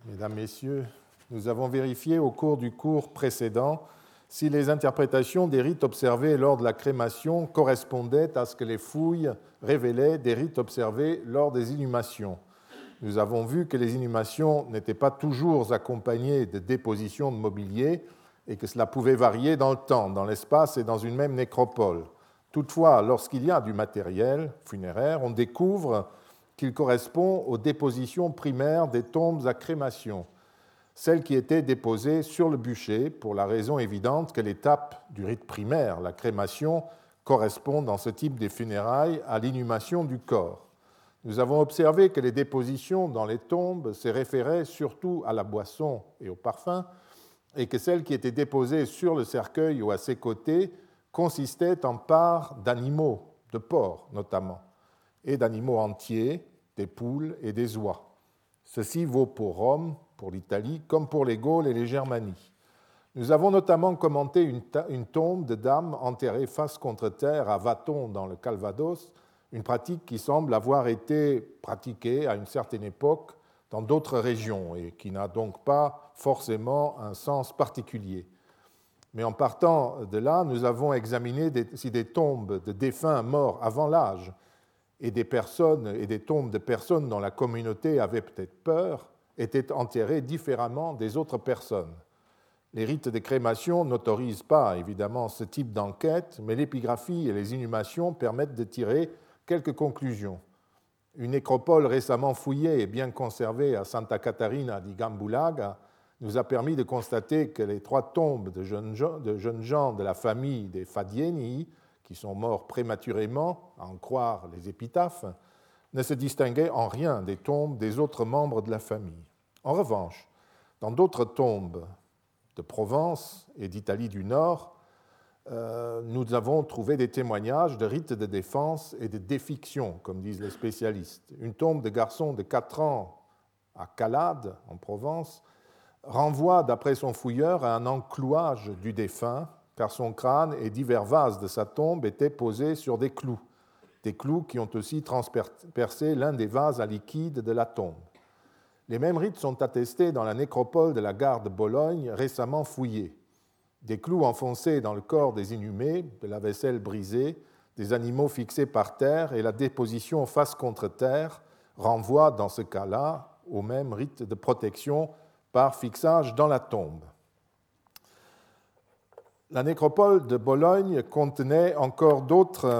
Mesdames, Messieurs, nous avons vérifié au cours du cours précédent si les interprétations des rites observés lors de la crémation correspondaient à ce que les fouilles révélaient des rites observés lors des inhumations. Nous avons vu que les inhumations n'étaient pas toujours accompagnées de dépositions de mobilier et que cela pouvait varier dans le temps, dans l'espace et dans une même nécropole. Toutefois, lorsqu'il y a du matériel funéraire, on découvre qu'il correspond aux dépositions primaires des tombes à crémation, celles qui étaient déposées sur le bûcher, pour la raison évidente que l'étape du rite primaire, la crémation, correspond dans ce type de funérailles à l'inhumation du corps. Nous avons observé que les dépositions dans les tombes se référaient surtout à la boisson et au parfum, et que celles qui étaient déposées sur le cercueil ou à ses côtés consistaient en parts d'animaux, de porcs notamment, et d'animaux entiers, des poules et des oies. Ceci vaut pour Rome, pour l'Italie, comme pour les Gaules et les Germanies. Nous avons notamment commenté une tombe de dame enterrée face contre terre à Vathon dans le Calvados, une pratique qui semble avoir été pratiquée à une certaine époque dans d'autres régions et qui n'a donc pas forcément un sens particulier. Mais en partant de là, nous avons examiné si des tombes de défunts morts avant l'âge et des tombes de personnes dont la communauté avait peut-être peur étaient enterrées différemment des autres personnes. Les rites de crémation n'autorisent pas évidemment ce type d'enquête, mais l'épigraphie et les inhumations permettent de tirer quelques conclusions. Une nécropole récemment fouillée et bien conservée à Santa Catarina di Gambulaga nous a permis de constater que les 3 tombes de jeunes gens de la famille des Fadieni, qui sont morts prématurément, à en croire les épitaphes, ne se distinguaient en rien des tombes des autres membres de la famille. En revanche, dans d'autres tombes de Provence et d'Italie du Nord, nous avons trouvé des témoignages de rites de défense et de défiction, comme disent les spécialistes. Une tombe de garçon de 4 ans à Calade, en Provence, renvoie, d'après son fouilleur, à un enclouage du défunt, car son crâne et divers vases de sa tombe étaient posés sur des clous qui ont aussi transpercé l'un des vases à liquide de la tombe. Les mêmes rites sont attestés dans la nécropole de la gare de Bologne, récemment fouillée. Des clous enfoncés dans le corps des inhumés, de la vaisselle brisée, des animaux fixés par terre et la déposition face contre terre renvoient, dans ce cas-là, au même rite de protection par fixage dans la tombe. La nécropole de Bologne contenait encore d'autres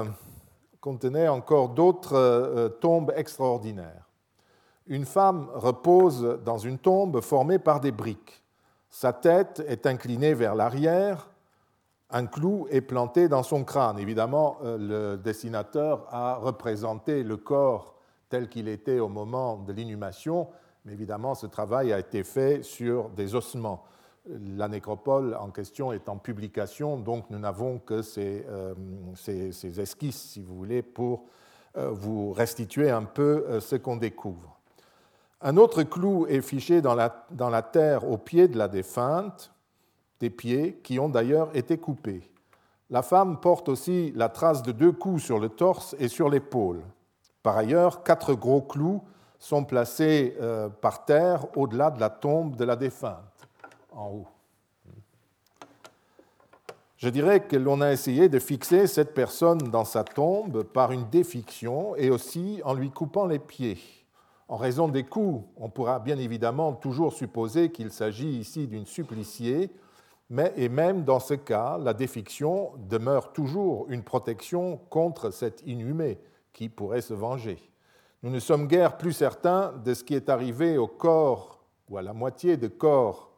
tombes extraordinaires. Une femme repose dans une tombe formée par des briques. Sa tête est inclinée vers l'arrière, un clou est planté dans son crâne. Évidemment, le dessinateur a représenté le corps tel qu'il était au moment de l'inhumation, mais évidemment, ce travail a été fait sur des ossements. La nécropole en question est en publication, donc nous n'avons que ces esquisses, si vous voulez, pour vous restituer un peu ce qu'on découvre. Un autre clou est fiché dans la terre au pied de la défunte, des pieds qui ont d'ailleurs été coupés. La femme porte aussi la trace de 2 coups sur le torse et sur l'épaule. Par ailleurs, 4 gros clous sont placés par terre au-delà de la tombe de la défunte, en haut. Je dirais que l'on a essayé de fixer cette personne dans sa tombe par une défiction et aussi en lui coupant les pieds. En raison des coups, on pourra bien évidemment toujours supposer qu'il s'agit ici d'une suppliciée, et même dans ce cas, la défiction demeure toujours une protection contre cet inhumé qui pourrait se venger. Nous ne sommes guère plus certains de ce qui est arrivé au corps ou à la moitié de corps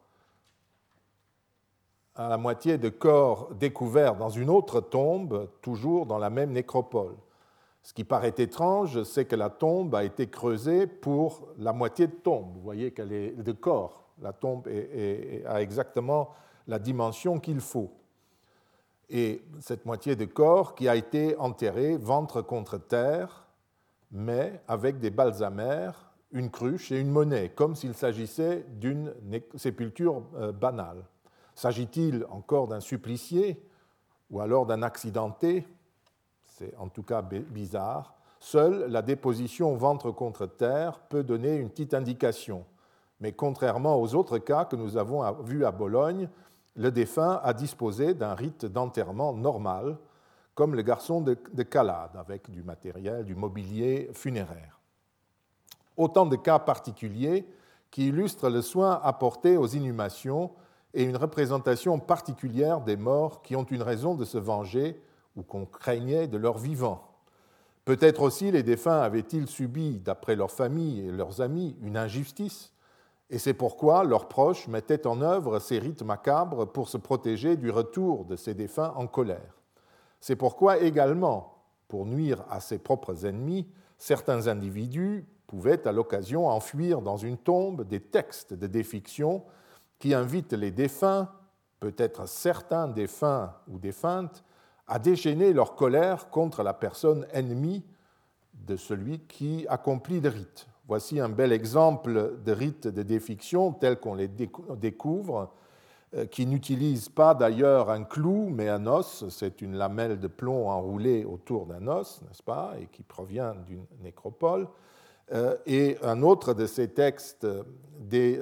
découvert dans une autre tombe, toujours dans la même nécropole. Ce qui paraît étrange, c'est que la tombe a été creusée pour la moitié de tombe. Vous voyez qu'elle est de corps. La tombe a exactement la dimension qu'il faut. Et cette moitié de corps qui a été enterrée ventre contre terre, mais avec des balsamères, une cruche et une monnaie, comme s'il s'agissait d'une sépulture banale. S'agit-il encore d'un supplicié ou alors d'un accidenté ? C'est en tout cas bizarre. Seule la déposition ventre contre terre peut donner une petite indication. mais contrairement aux autres cas que nous avons vus à Bologne, le défunt a disposé d'un rite d'enterrement normal, comme le garçon de Calade, avec du matériel, du mobilier funéraire. Autant de cas particuliers qui illustrent le soin apporté aux inhumations et une représentation particulière des morts qui ont une raison de se venger ou qu'on craignait de leur vivant. Peut-être aussi les défunts avaient-ils subi, d'après leurs familles et leurs amis, une injustice, et c'est pourquoi leurs proches mettaient en œuvre ces rites macabres pour se protéger du retour de ces défunts en colère. C'est pourquoi également, pour nuire à ses propres ennemis, certains individus pouvaient à l'occasion enfuir dans une tombe des textes de défiction qui invitent les défunts, peut-être certains défunts ou défuntes, à déchaîner leur colère contre la personne ennemie de celui qui accomplit le rite. Voici un bel exemple de rite de défiction tel qu'on les découvre, qui n'utilise pas d'ailleurs un clou, mais un os. C'est une lamelle de plomb enroulée autour d'un os, n'est-ce pas, et qui provient d'une nécropole. Et un autre de ces textes, il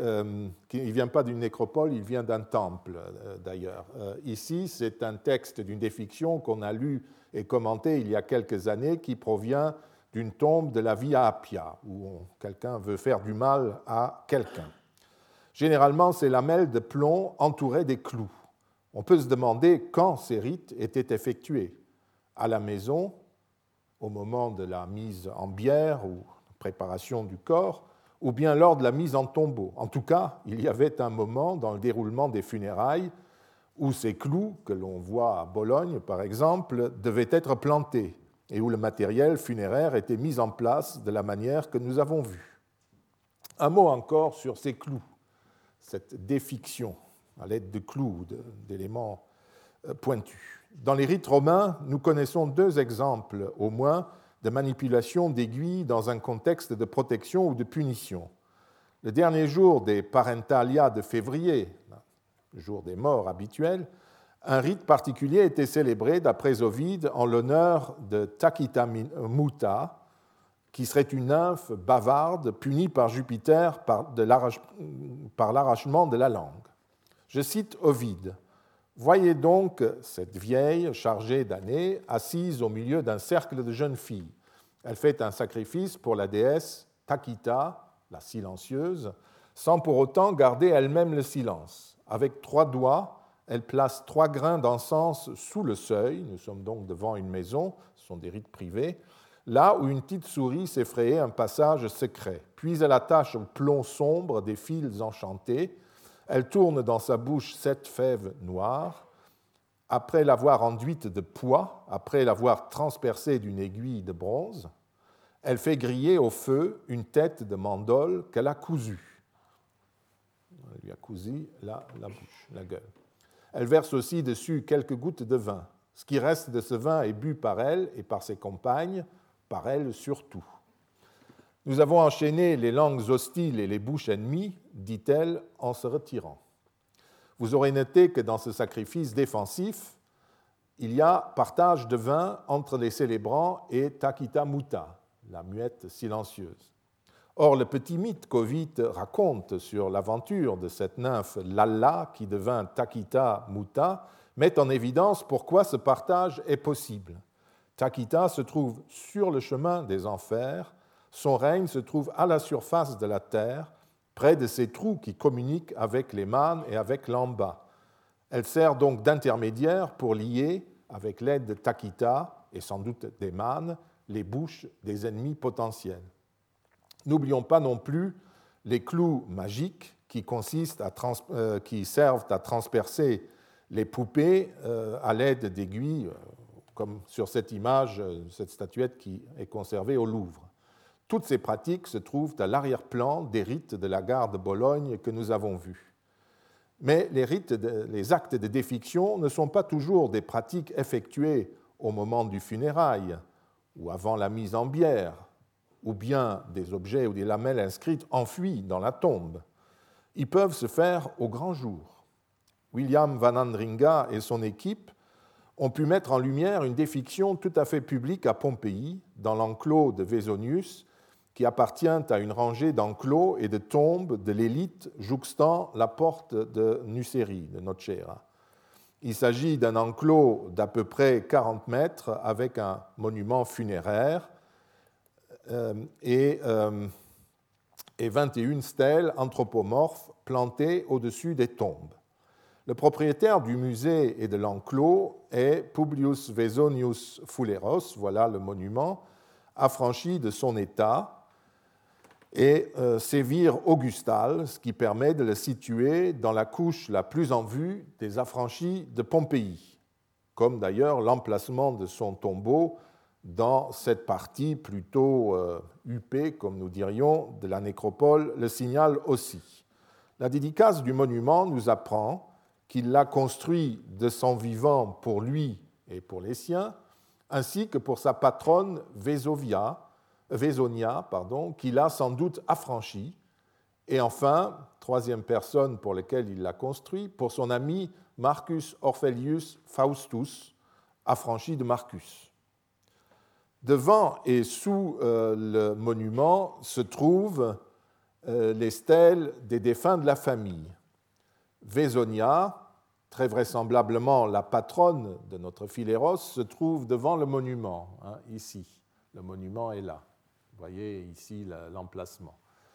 ne vient pas d'une nécropole, il vient d'un temple d'ailleurs. Ici, c'est un texte d'une défiction qu'on a lu et commenté il y a quelques années, qui provient d'une tombe de la Via Appia, où quelqu'un veut faire du mal à quelqu'un. Généralement, ces lamelles de plomb entouraient des clous. On peut se demander quand ces rites étaient effectués. À la maison, au moment de la mise en bière ou préparation du corps, ou bien lors de la mise en tombeau. En tout cas, il y avait un moment dans le déroulement des funérailles où ces clous, que l'on voit à Bologne par exemple, devaient être plantés et où le matériel funéraire était mis en place de la manière que nous avons vu. Un mot encore sur ces clous, cette défiction à l'aide de clous, d'éléments pointus. Dans les rites romains, nous connaissons deux exemples au moins de manipulation d'aiguilles dans un contexte de protection ou de punition. Le dernier jour des Parentalia de février, le jour des morts habituels, un rite particulier était célébré d'après Ovide en l'honneur de Tacita Muta, qui serait une nymphe bavarde punie par Jupiter par l'arrachement de la langue. Je cite Ovide. « Voyez donc cette vieille, chargée d'années, assise au milieu d'un cercle de jeunes filles. Elle fait un sacrifice pour la déesse Tacita, la silencieuse, sans pour autant garder elle-même le silence. Avec 3 doigts, elle place 3 grains d'encens sous le seuil, nous sommes donc devant une maison, ce sont des rites privés, là où une petite souris s'est frayé un passage secret. Puis elle attache au plomb sombre des fils enchantés. Elle tourne dans sa bouche 7 fèves noires. Après l'avoir enduite de pois, après l'avoir transpercée d'une aiguille de bronze, elle fait griller au feu une tête de mandole qu'elle a cousue. Elle lui a cousu la bouche, la gueule. Elle verse aussi dessus quelques gouttes de vin. Ce qui reste de ce vin est bu par elle et par ses compagnes, par elle surtout. Nous avons enchaîné les langues hostiles et les bouches ennemies, dit-elle en se retirant. Vous aurez noté que dans ce sacrifice défensif, il y a partage de vin entre les célébrants et Tacita Muta, la muette silencieuse. Or, le petit mythe qu'Ovide raconte sur l'aventure de cette nymphe Lalla qui devint Tacita Muta met en évidence pourquoi ce partage est possible. Tacita se trouve sur le chemin des enfers, son règne se trouve à la surface de la terre, près de ces trous qui communiquent avec les mânes et avec l'Amba. Elle sert donc d'intermédiaire pour lier, avec l'aide de Tacita et sans doute des mânes, les bouches des ennemis potentiels. N'oublions pas non plus les clous magiques qui servent à transpercer les poupées à l'aide d'aiguilles, comme sur cette image, cette statuette qui est conservée au Louvre. Toutes ces pratiques se trouvent à l'arrière-plan des rites de la gare de Bologne que nous avons vus. Mais les actes de défiction ne sont pas toujours des pratiques effectuées au moment du funérail ou avant la mise en bière, ou bien des objets ou des lamelles inscrites enfouies dans la tombe. Ils peuvent se faire au grand jour. William Van Andringa et son équipe ont pu mettre en lumière une défiction tout à fait publique à Pompéi, dans l'enclos de Vesonius, qui appartient à une rangée d'enclos et de tombes de l'élite jouxtant la porte de Nucéri, de Nocera. Il s'agit d'un enclos d'à peu près 40 mètres avec un monument funéraire et 21 stèles anthropomorphes plantées au-dessus des tombes. Le propriétaire du musée et de l'enclos est Publius Vesonius Fuleros, voilà le monument, affranchi de son état, et sévir augustal, ce qui permet de le situer dans la couche la plus en vue des affranchis de Pompéi, comme d'ailleurs l'emplacement de son tombeau dans cette partie plutôt huppée, comme nous dirions, de la nécropole, le signale aussi. La dédicace du monument nous apprend qu'il l'a construit de son vivant pour lui et pour les siens, ainsi que pour sa patronne Vésonia, qu'il a sans doute affranchi, et enfin, troisième personne pour laquelle il l'a construit, pour son ami Marcus Orphellius Faustus, affranchi de Marcus. Devant et sous le monument se trouvent les stèles des défunts de la famille. Vésonia, très vraisemblablement la patronne de notre Philéros, se trouve devant le monument, ici. Le monument est là. Vous voyez ici l'emplacement.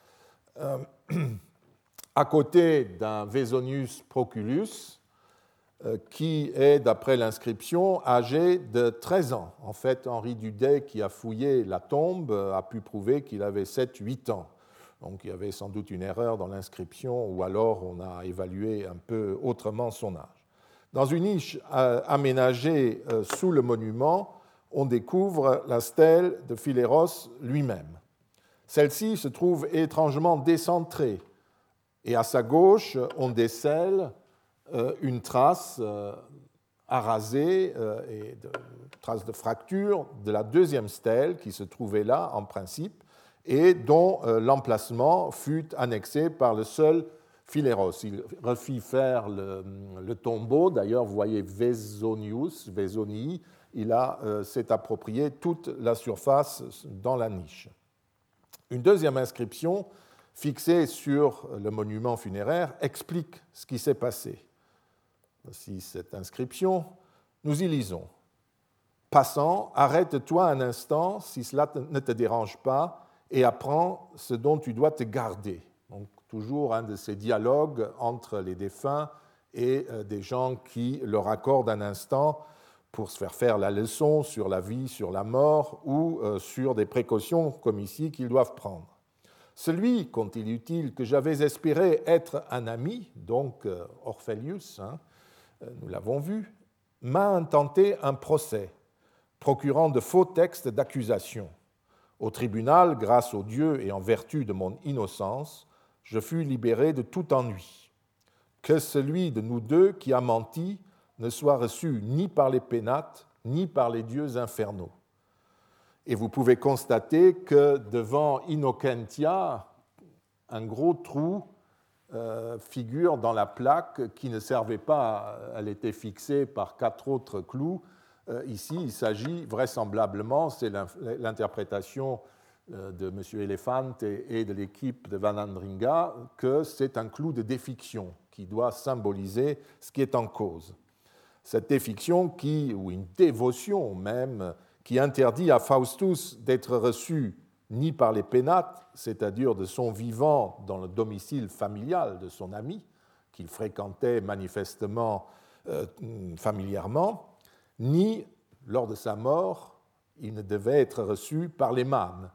À côté d'un Vesonius Proculus, qui est, d'après l'inscription, âgé de 13 ans. En fait, Henri Dudet, qui a fouillé la tombe, a pu prouver qu'il avait 7-8 ans. Donc il y avait sans doute une erreur dans l'inscription, ou alors on a évalué un peu autrement son âge. Dans une niche aménagée sous le monument, on découvre la stèle de Philéros lui-même. Celle-ci se trouve étrangement décentrée, et à sa gauche, on décèle une trace arasée et trace de fracture de la deuxième stèle qui se trouvait là en principe et dont l'emplacement fut annexé par le seul Philéros. Il refit faire le tombeau, d'ailleurs vous voyez Vesonii, il s'est approprié toute la surface dans la niche. Une deuxième inscription fixée sur le monument funéraire explique ce qui s'est passé. Voici cette inscription. Nous y lisons. Passant, arrête-toi un instant si cela ne te dérange pas et apprends ce dont tu dois te garder. Donc, toujours un de ces dialogues entre les défunts et des gens qui leur accordent un instant pour se faire la leçon sur la vie, sur la mort ou sur des précautions comme ici qu'ils doivent prendre. Celui, continue-t-il, que j'avais espéré être un ami, donc Orphellius, nous l'avons vu, m'a intenté un procès, procurant de faux textes d'accusation. Au tribunal, grâce au Dieu et en vertu de mon innocence, je fus libéré de tout ennui. Que celui de nous deux qui a menti ne soit reçu ni par les pénates, ni par les dieux infernaux. Et vous pouvez constater que devant Innocentia, un gros trou figure dans la plaque qui ne servait pas, elle était fixée par 4 autres clous. Ici, il s'agit vraisemblablement, c'est l'interprétation de M. Elefante et de l'équipe de Van Andringa, que c'est un clou de défiction qui doit symboliser ce qui est en cause. Cette défiction ou une dévotion même, qui interdit à Faustus d'être reçu ni par les pénates, c'est-à-dire de son vivant dans le domicile familial de son ami, qu'il fréquentait manifestement familièrement, ni, lors de sa mort, il ne devait être reçu par les mânes.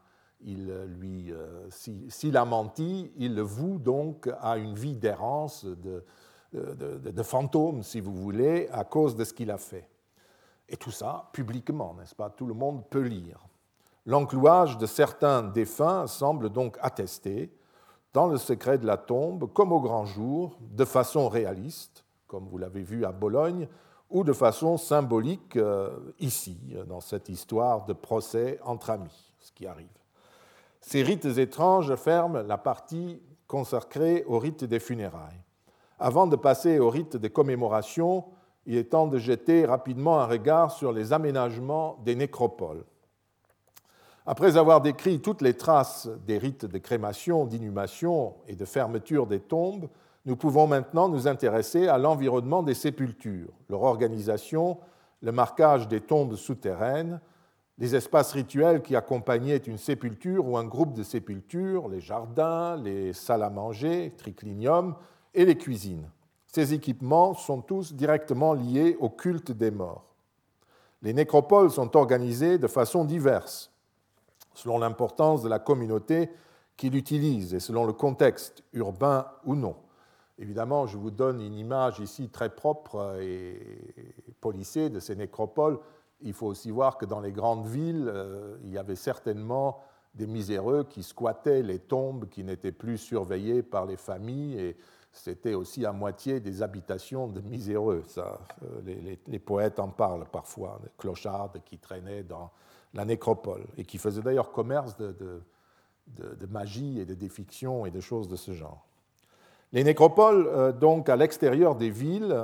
S'il a menti, il le voue donc à une vie d'errance, de fantôme, si vous voulez, à cause de ce qu'il a fait. Et tout ça publiquement, n'est-ce pas? Tout le monde peut lire. L'enclouage de certains défunts semble donc attesté, dans le secret de la tombe, comme au grand jour, de façon réaliste, comme vous l'avez vu à Bologne, ou de façon symbolique ici, dans cette histoire de procès entre amis, ce qui arrive. Ces rites étranges ferment la partie consacrée au rite des funérailles. Avant de passer au rite des commémorations, il est temps de jeter rapidement un regard sur les aménagements des nécropoles. Après avoir décrit toutes les traces des rites de crémation, d'inhumation et de fermeture des tombes, nous pouvons maintenant nous intéresser à l'environnement des sépultures, leur organisation, le marquage des tombes souterraines, les espaces rituels qui accompagnaient une sépulture ou un groupe de sépultures, les jardins, les salles à manger, triclinium, et les cuisines. Ces équipements sont tous directement liés au culte des morts. Les nécropoles sont organisées de façon diverse, selon l'importance de la communauté qui l'utilise et selon le contexte, urbain ou non. Évidemment, je vous donne une image ici très propre et policée de ces nécropoles. Il faut aussi voir que dans les grandes villes, il y avait certainement des miséreux qui squattaient les tombes qui n'étaient plus surveillées par les familles, et c'était aussi à moitié des habitations de miséreux. Ça, les poètes en parlent parfois, des clochards qui traînaient dans la nécropole et qui faisaient d'ailleurs commerce de magie et de défiction et de choses de ce genre. Les nécropoles, donc à l'extérieur des villes,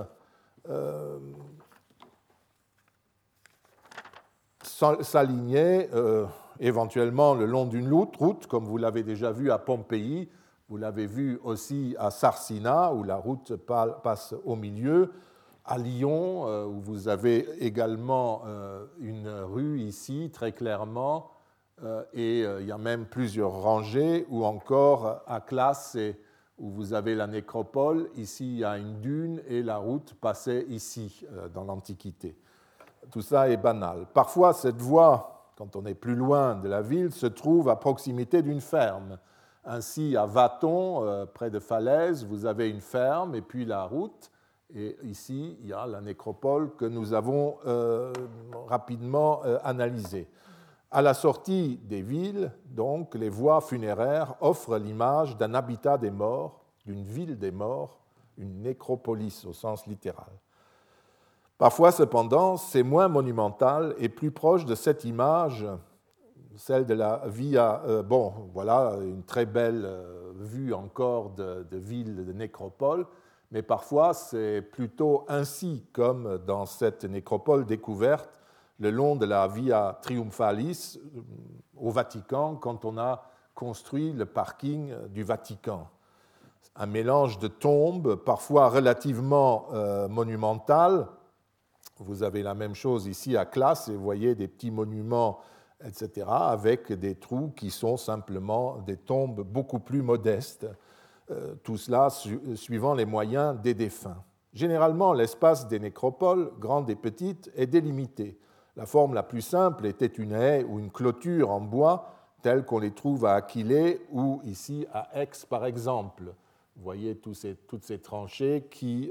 s'alignaient éventuellement le long d'une route, comme vous l'avez déjà vu à Pompéi, vous l'avez vu aussi à Sarsina, où la route passe au milieu, à Lyon, où vous avez également une rue ici, très clairement, et il y a même plusieurs rangées, ou encore à Classe, où vous avez la nécropole. Ici, il y a une dune, et la route passait ici, dans l'Antiquité. Tout ça est banal. Parfois, cette voie, quand on est plus loin de la ville, se trouve à proximité d'une ferme. Ainsi, à Vathon, près de Falaise, vous avez une ferme et puis la route. Et ici, il y a la nécropole que nous avons rapidement analysée. À la sortie des villes, donc, les voies funéraires offrent l'image d'un habitat des morts, d'une ville des morts, une nécropolis au sens littéral. Parfois, cependant, c'est moins monumental et plus proche de cette image, celle de la Via. Voilà une très belle vue encore de ville de nécropole, mais parfois c'est plutôt ainsi comme dans cette nécropole découverte le long de la Via Triumphalis au Vatican, quand on a construit le parking du Vatican. Un mélange de tombes, parfois relativement monumentales. Vous avez la même chose ici à Classe, et vous voyez des petits monuments, etc., avec des trous qui sont simplement des tombes beaucoup plus modestes. Tout cela suivant les moyens des défunts. Généralement, l'espace des nécropoles, grandes et petites, est délimité. La forme la plus simple était une haie ou une clôture en bois, telle qu'on les trouve à Aquilée ou ici à Aix, par exemple. Vous voyez toutes ces tranchées qui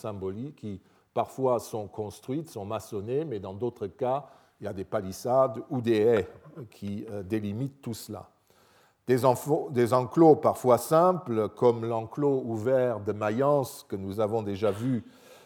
parfois sont construites, sont maçonnées, mais dans d'autres cas, il y a des palissades ou des haies qui délimitent tout cela. Des enclos parfois simples, comme l'enclos ouvert de Mayence que nous avons déjà vu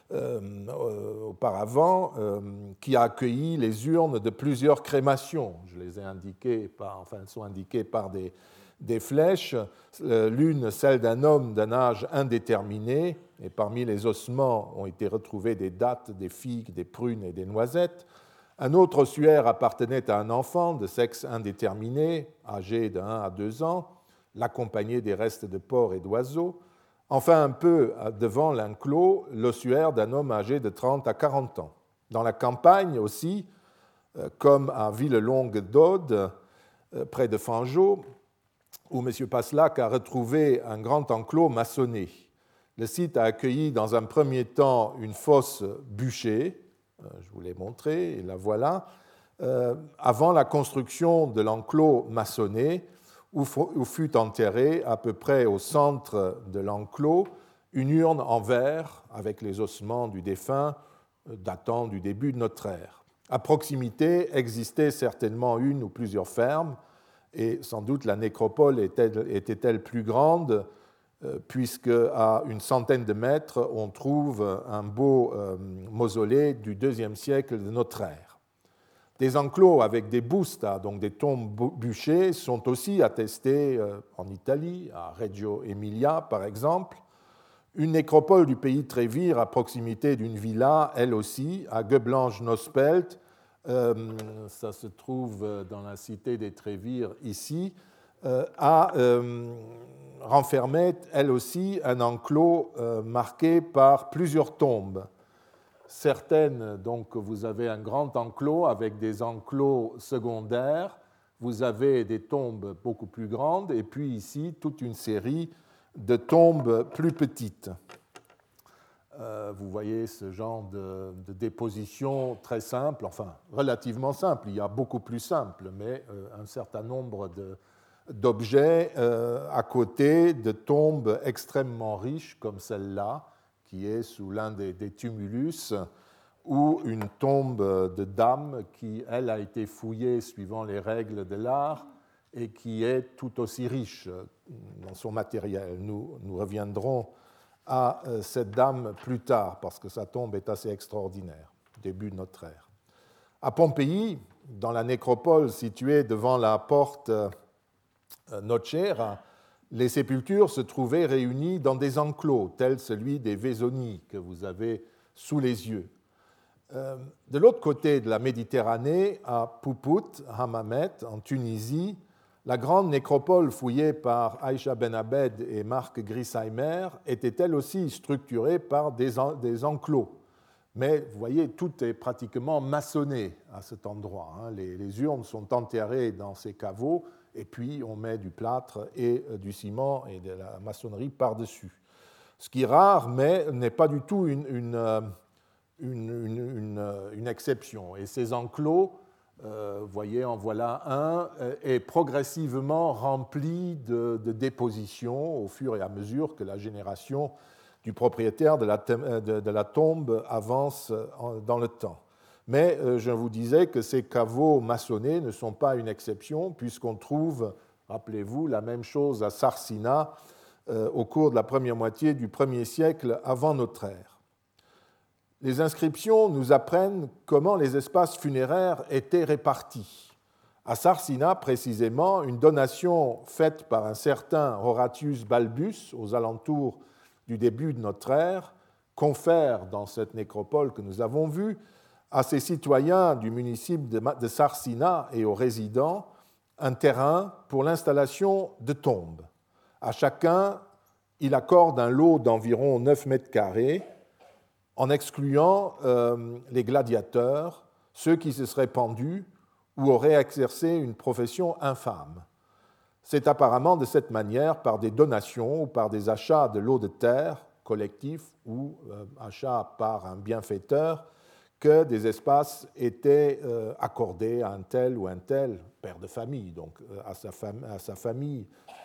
auparavant, qui a accueilli les urnes de plusieurs crémations. Je les ai elles sont indiquées par des flèches. L'une, celle d'un homme d'un âge indéterminé, et parmi les ossements ont été retrouvées des dattes, des figues, des prunes et des noisettes. Un autre ossuaire appartenait à un enfant de sexe indéterminé, âgé de 1 à 2 ans, l'accompagné des restes de porcs et d'oiseaux. Enfin, un peu devant l'enclos, l'ossuaire d'un homme âgé de 30 à 40 ans. Dans la campagne aussi, comme à Villelongue-d'Aude, près de Fangeau, où M. Passlac a retrouvé un grand enclos maçonné. Le site a accueilli dans un premier temps une fosse bûchée, je vous l'ai montré, et la voilà, avant la construction de l'enclos maçonné, où fut enterrée, à peu près au centre de l'enclos, une urne en verre avec les ossements du défunt datant du début de notre ère. À proximité existait certainement une ou plusieurs fermes, et sans doute la nécropole était-elle plus grande, puisque à une centaine de mètres, on trouve un beau mausolée du IIe siècle de notre ère. Des enclos avec des bustas, donc des tombes bûchées, sont aussi attestés en Italie, à Reggio Emilia par exemple. Une nécropole du pays de Trévire, à proximité d'une villa, elle aussi, à Gueblange-Nospelt, ça se trouve dans la cité des Trévires ici, renfermait elle aussi un enclos marqué par plusieurs tombes. Certaines, donc, vous avez un grand enclos avec des enclos secondaires, vous avez des tombes beaucoup plus grandes, et puis ici, toute une série de tombes plus petites. Vous voyez ce genre de déposition très simple, enfin relativement simple, il y a beaucoup plus simple, mais un certain nombre d'objets à côté de tombes extrêmement riches comme celle-là, qui est sous l'un des tumulus, ou une tombe de dame qui, elle, a été fouillée suivant les règles de l'art et qui est tout aussi riche dans son matériel. Nous reviendrons à cette dame plus tard, parce que sa tombe est assez extraordinaire, début de notre ère. À Pompéi, dans la nécropole située devant la porte Nocera, les sépultures se trouvaient réunies dans des enclos, tels celui des Vesonies que vous avez sous les yeux. De l'autre côté de la Méditerranée, à Poupout, Hammamet, en Tunisie, la grande nécropole fouillée par Aïcha Ben Abed et Marc Grisheimer était elle aussi structurée par des enclos. Mais vous voyez, tout est pratiquement maçonné à cet endroit. Les urnes sont enterrées dans ces caveaux et puis on met du plâtre et du ciment et de la maçonnerie par-dessus. Ce qui est rare, mais n'est pas du tout une exception. Et ces enclos, vous voyez, en voilà un, est progressivement rempli de dépositions au fur et à mesure que la génération du propriétaire de la tombe avance dans le temps. Mais je vous disais que ces caveaux maçonnés ne sont pas une exception, puisqu'on trouve, rappelez-vous, la même chose à Sarsina au cours de la première moitié du 1er siècle avant notre ère. Les inscriptions nous apprennent comment les espaces funéraires étaient répartis. À Sarsina, précisément, une donation faite par un certain Horatius Balbus aux alentours du début de notre ère confère, dans cette nécropole que nous avons vue, à ses citoyens du municipe de Sarsina et aux résidents un terrain pour l'installation de tombes. À chacun, il accorde un lot d'environ 9 mètres carrés, en excluant les gladiateurs, ceux qui se seraient pendus ou auraient exercé une profession infâme. C'est apparemment de cette manière, par des donations ou par des achats de lots de terre collectifs ou achats par un bienfaiteur, que des espaces étaient accordés à un tel ou un tel père de famille, donc à sa famille,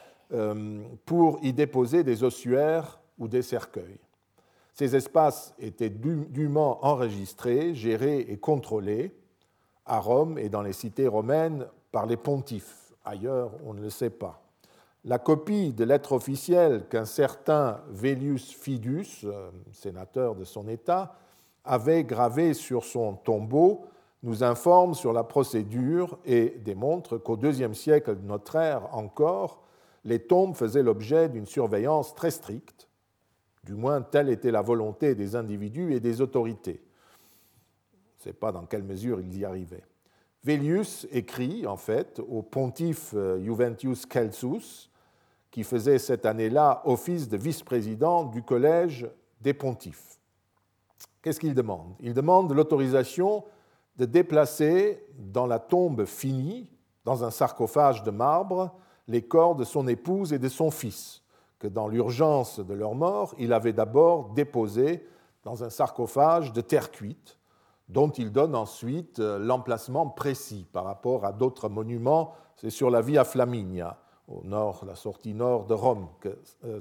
pour y déposer des ossuaires ou des cercueils. Ces espaces étaient dûment enregistrés, gérés et contrôlés à Rome et dans les cités romaines par les pontifes. Ailleurs, on ne le sait pas. La copie de lettre officielle qu'un certain Velius Fidus, sénateur de son État, avait gravée sur son tombeau nous informe sur la procédure et démontre qu'au IIe siècle de notre ère encore, les tombes faisaient l'objet d'une surveillance très stricte. Du moins, telle était la volonté des individus et des autorités. Je ne sais pas dans quelle mesure ils y arrivaient. Velius écrit, en fait, au pontife Juventius Celsus, qui faisait cette année-là office de vice-président du collège des pontifes. Qu'est-ce qu'il demande ? Il demande l'autorisation de déplacer dans la tombe finie, dans un sarcophage de marbre, les corps de son épouse et de son fils, que dans l'urgence de leur mort, il avait d'abord déposé dans un sarcophage de terre cuite, dont il donne ensuite l'emplacement précis par rapport à d'autres monuments. C'est sur la Via Flaminia, au nord, la sortie nord de Rome, que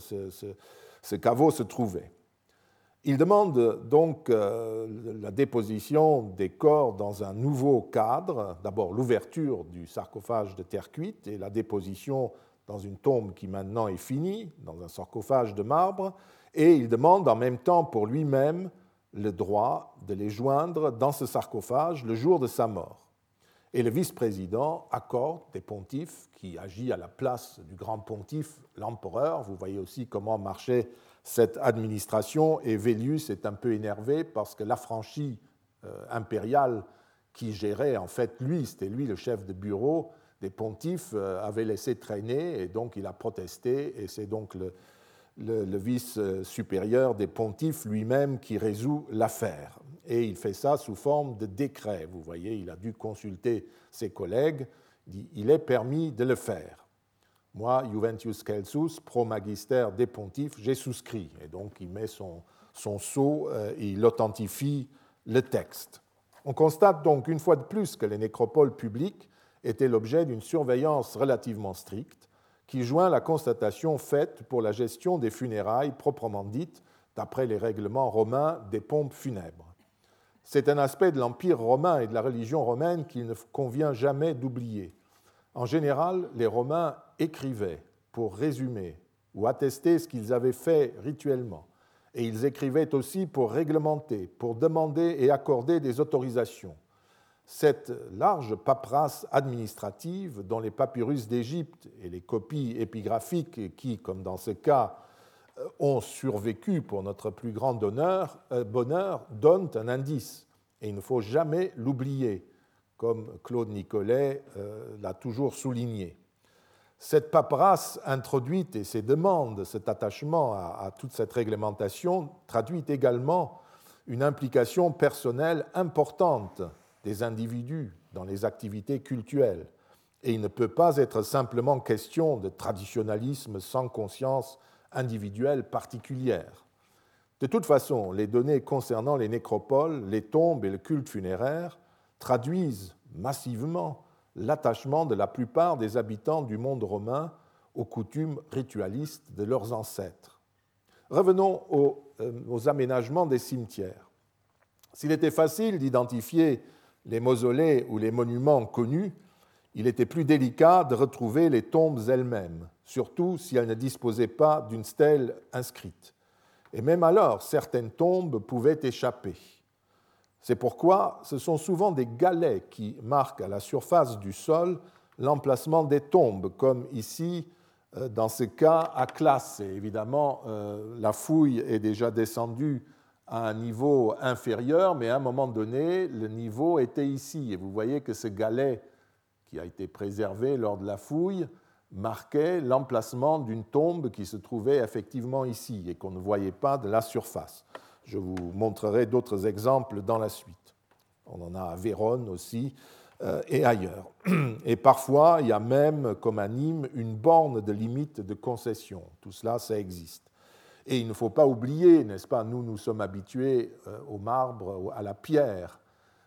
ce caveau se trouvait. Il demande donc la déposition des corps dans un nouveau cadre, d'abord l'ouverture du sarcophage de terre cuite et la déposition dans une tombe qui maintenant est finie, dans un sarcophage de marbre, et il demande en même temps pour lui-même le droit de les joindre dans ce sarcophage le jour de sa mort. Et le vice-président accorde des pontifes qui agit à la place du grand pontife, l'empereur. Vous voyez aussi comment marchait cette administration, et Velius est un peu énervé parce que l'affranchi impérial qui gérait, en fait, c'était lui le chef de bureau des pontifes, avait laissé traîner, et donc il a protesté, et c'est donc le vice supérieur des pontifes lui-même qui résout l'affaire. Et il fait ça sous forme de décret. Vous voyez, il a dû consulter ses collègues, il est permis de le faire. Moi, Juventius Celsus, pro magister des pontifes, j'ai souscrit. Et donc il met son sceau et il authentifie le texte. On constate donc une fois de plus que les nécropoles publiques étaient l'objet d'une surveillance relativement stricte, qui joint la constatation faite pour la gestion des funérailles proprement dites, d'après les règlements romains des pompes funèbres. C'est un aspect de l'Empire romain et de la religion romaine qu'il ne convient jamais d'oublier. En général, les Romains écrivaient pour résumer ou attester ce qu'ils avaient fait rituellement, et ils écrivaient aussi pour réglementer, pour demander et accorder des autorisations. Cette large paperasse administrative dont les papyrus d'Égypte et les copies épigraphiques qui, comme dans ce cas, ont survécu pour notre plus grand bonheur, donnent un indice. Et il ne faut jamais l'oublier, comme Claude Nicolet l'a toujours souligné. Cette paperasse introduite et ces demandes, cet attachement à toute cette réglementation traduit également une implication personnelle importante des individus dans les activités cultuelles. Et il ne peut pas être simplement question de traditionnalisme sans conscience individuelle particulière. De toute façon, les données concernant les nécropoles, les tombes et le culte funéraire traduisent massivement l'attachement de la plupart des habitants du monde romain aux coutumes ritualistes de leurs ancêtres. Revenons aux aménagements des cimetières. S'il était facile d'identifier les mausolées ou les monuments connus, il était plus délicat de retrouver les tombes elles-mêmes, surtout si elles ne disposaient pas d'une stèle inscrite. Et même alors, certaines tombes pouvaient échapper. C'est pourquoi ce sont souvent des galets qui marquent à la surface du sol l'emplacement des tombes, comme ici, dans ce cas, à Classe. Et évidemment, la fouille est déjà descendue à un niveau inférieur, mais à un moment donné, le niveau était ici. Et vous voyez que ce galet qui a été préservé lors de la fouille marquait l'emplacement d'une tombe qui se trouvait effectivement ici et qu'on ne voyait pas de la surface. Je vous montrerai d'autres exemples dans la suite. On en a à Vérone aussi et ailleurs. Et parfois, il y a même, comme à Nîmes, une borne de limite de concession. Tout cela, ça existe. Et il ne faut pas oublier, n'est-ce pas, nous sommes habitués au marbre, à la pierre.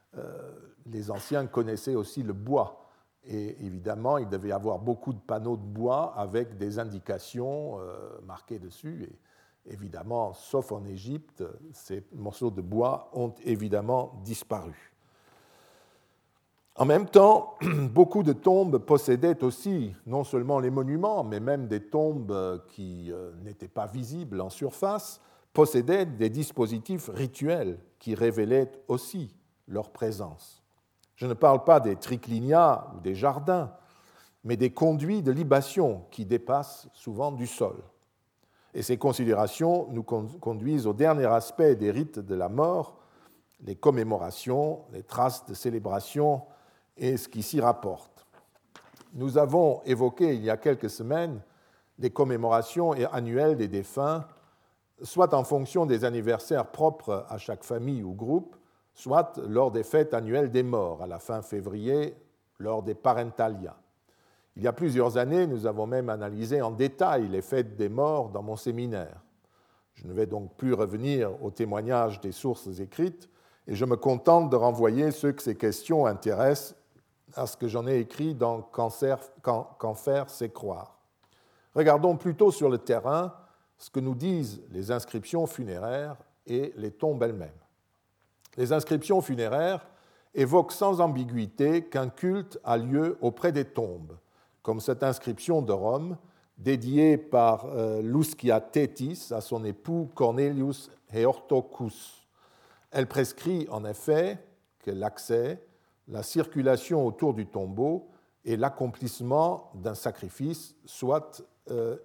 Les anciens connaissaient aussi le bois. Et évidemment, il devait y avoir beaucoup de panneaux de bois avec des indications marquées dessus. Et évidemment, sauf en Égypte, ces morceaux de bois ont évidemment disparu. En même temps, beaucoup de tombes possédaient aussi non seulement les monuments, mais même des tombes qui n'étaient pas visibles en surface, possédaient des dispositifs rituels qui révélaient aussi leur présence. Je ne parle pas des triclinias ou des jardins, mais des conduits de libation qui dépassent souvent du sol. Et ces considérations nous conduisent au dernier aspect des rites de la mort, les commémorations, les traces de célébration et ce qui s'y rapporte. Nous avons évoqué il y a quelques semaines les commémorations annuelles des défunts, soit en fonction des anniversaires propres à chaque famille ou groupe, soit lors des fêtes annuelles des morts, à la fin février, lors des Parentalia. Il y a plusieurs années, nous avons même analysé en détail les fêtes des morts dans mon séminaire. Je ne vais donc plus revenir aux témoignages des sources écrites, et je me contente de renvoyer ceux que ces questions intéressent à ce que j'en ai écrit dans Qu'en faire, c'est croire. Regardons plutôt sur le terrain ce que nous disent les inscriptions funéraires et les tombes elles-mêmes. Les inscriptions funéraires évoquent sans ambiguïté qu'un culte a lieu auprès des tombes, comme cette inscription de Rome, dédiée par Luscia Thetis à son époux Cornelius Heortocus. Elle prescrit en effet que l'accès, la circulation autour du tombeau et l'accomplissement d'un sacrifice soient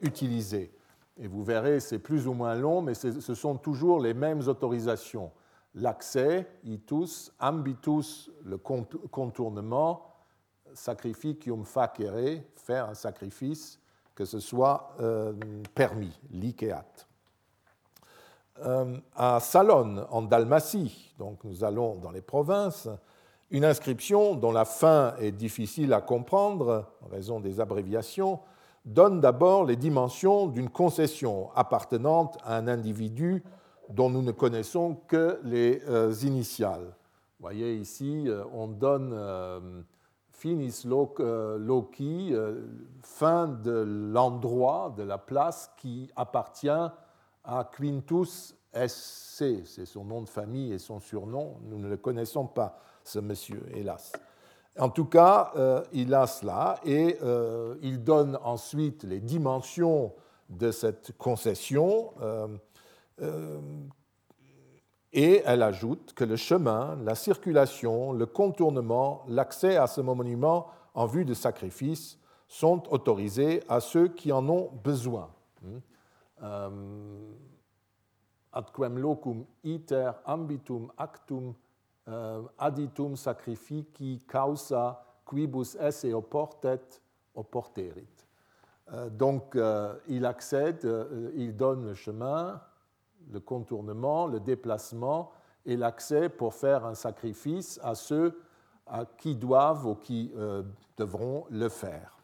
utilisés. Et vous verrez, c'est plus ou moins long, mais ce sont toujours les mêmes autorisations. l'accès, itus, ambitus, le contournement, sacrificium facere, faire un sacrifice, que ce soit permis, liceat. À Salone, en Dalmatie, donc nous allons dans les provinces, une inscription dont la fin est difficile à comprendre en raison des abréviations, donne d'abord les dimensions d'une concession appartenant à un individu dont nous ne connaissons que les initiales. Vous voyez ici, on donne finis loci, fin de l'endroit, de la place qui appartient à Quintus SC. C'est son nom de famille et son surnom. Nous ne le connaissons pas, ce monsieur, hélas. En tout cas, il a cela et il donne ensuite les dimensions de cette concession et elle ajoute que le chemin, la circulation, le contournement, l'accès à ce monument en vue de sacrifice sont autorisés à ceux qui en ont besoin. Adquem locum iter ambitum actum additum sacrifici causa quibus esse oporterit. Donc, il accède, il donne le chemin, le contournement, le déplacement et l'accès pour faire un sacrifice à ceux à qui doivent ou qui devront le faire.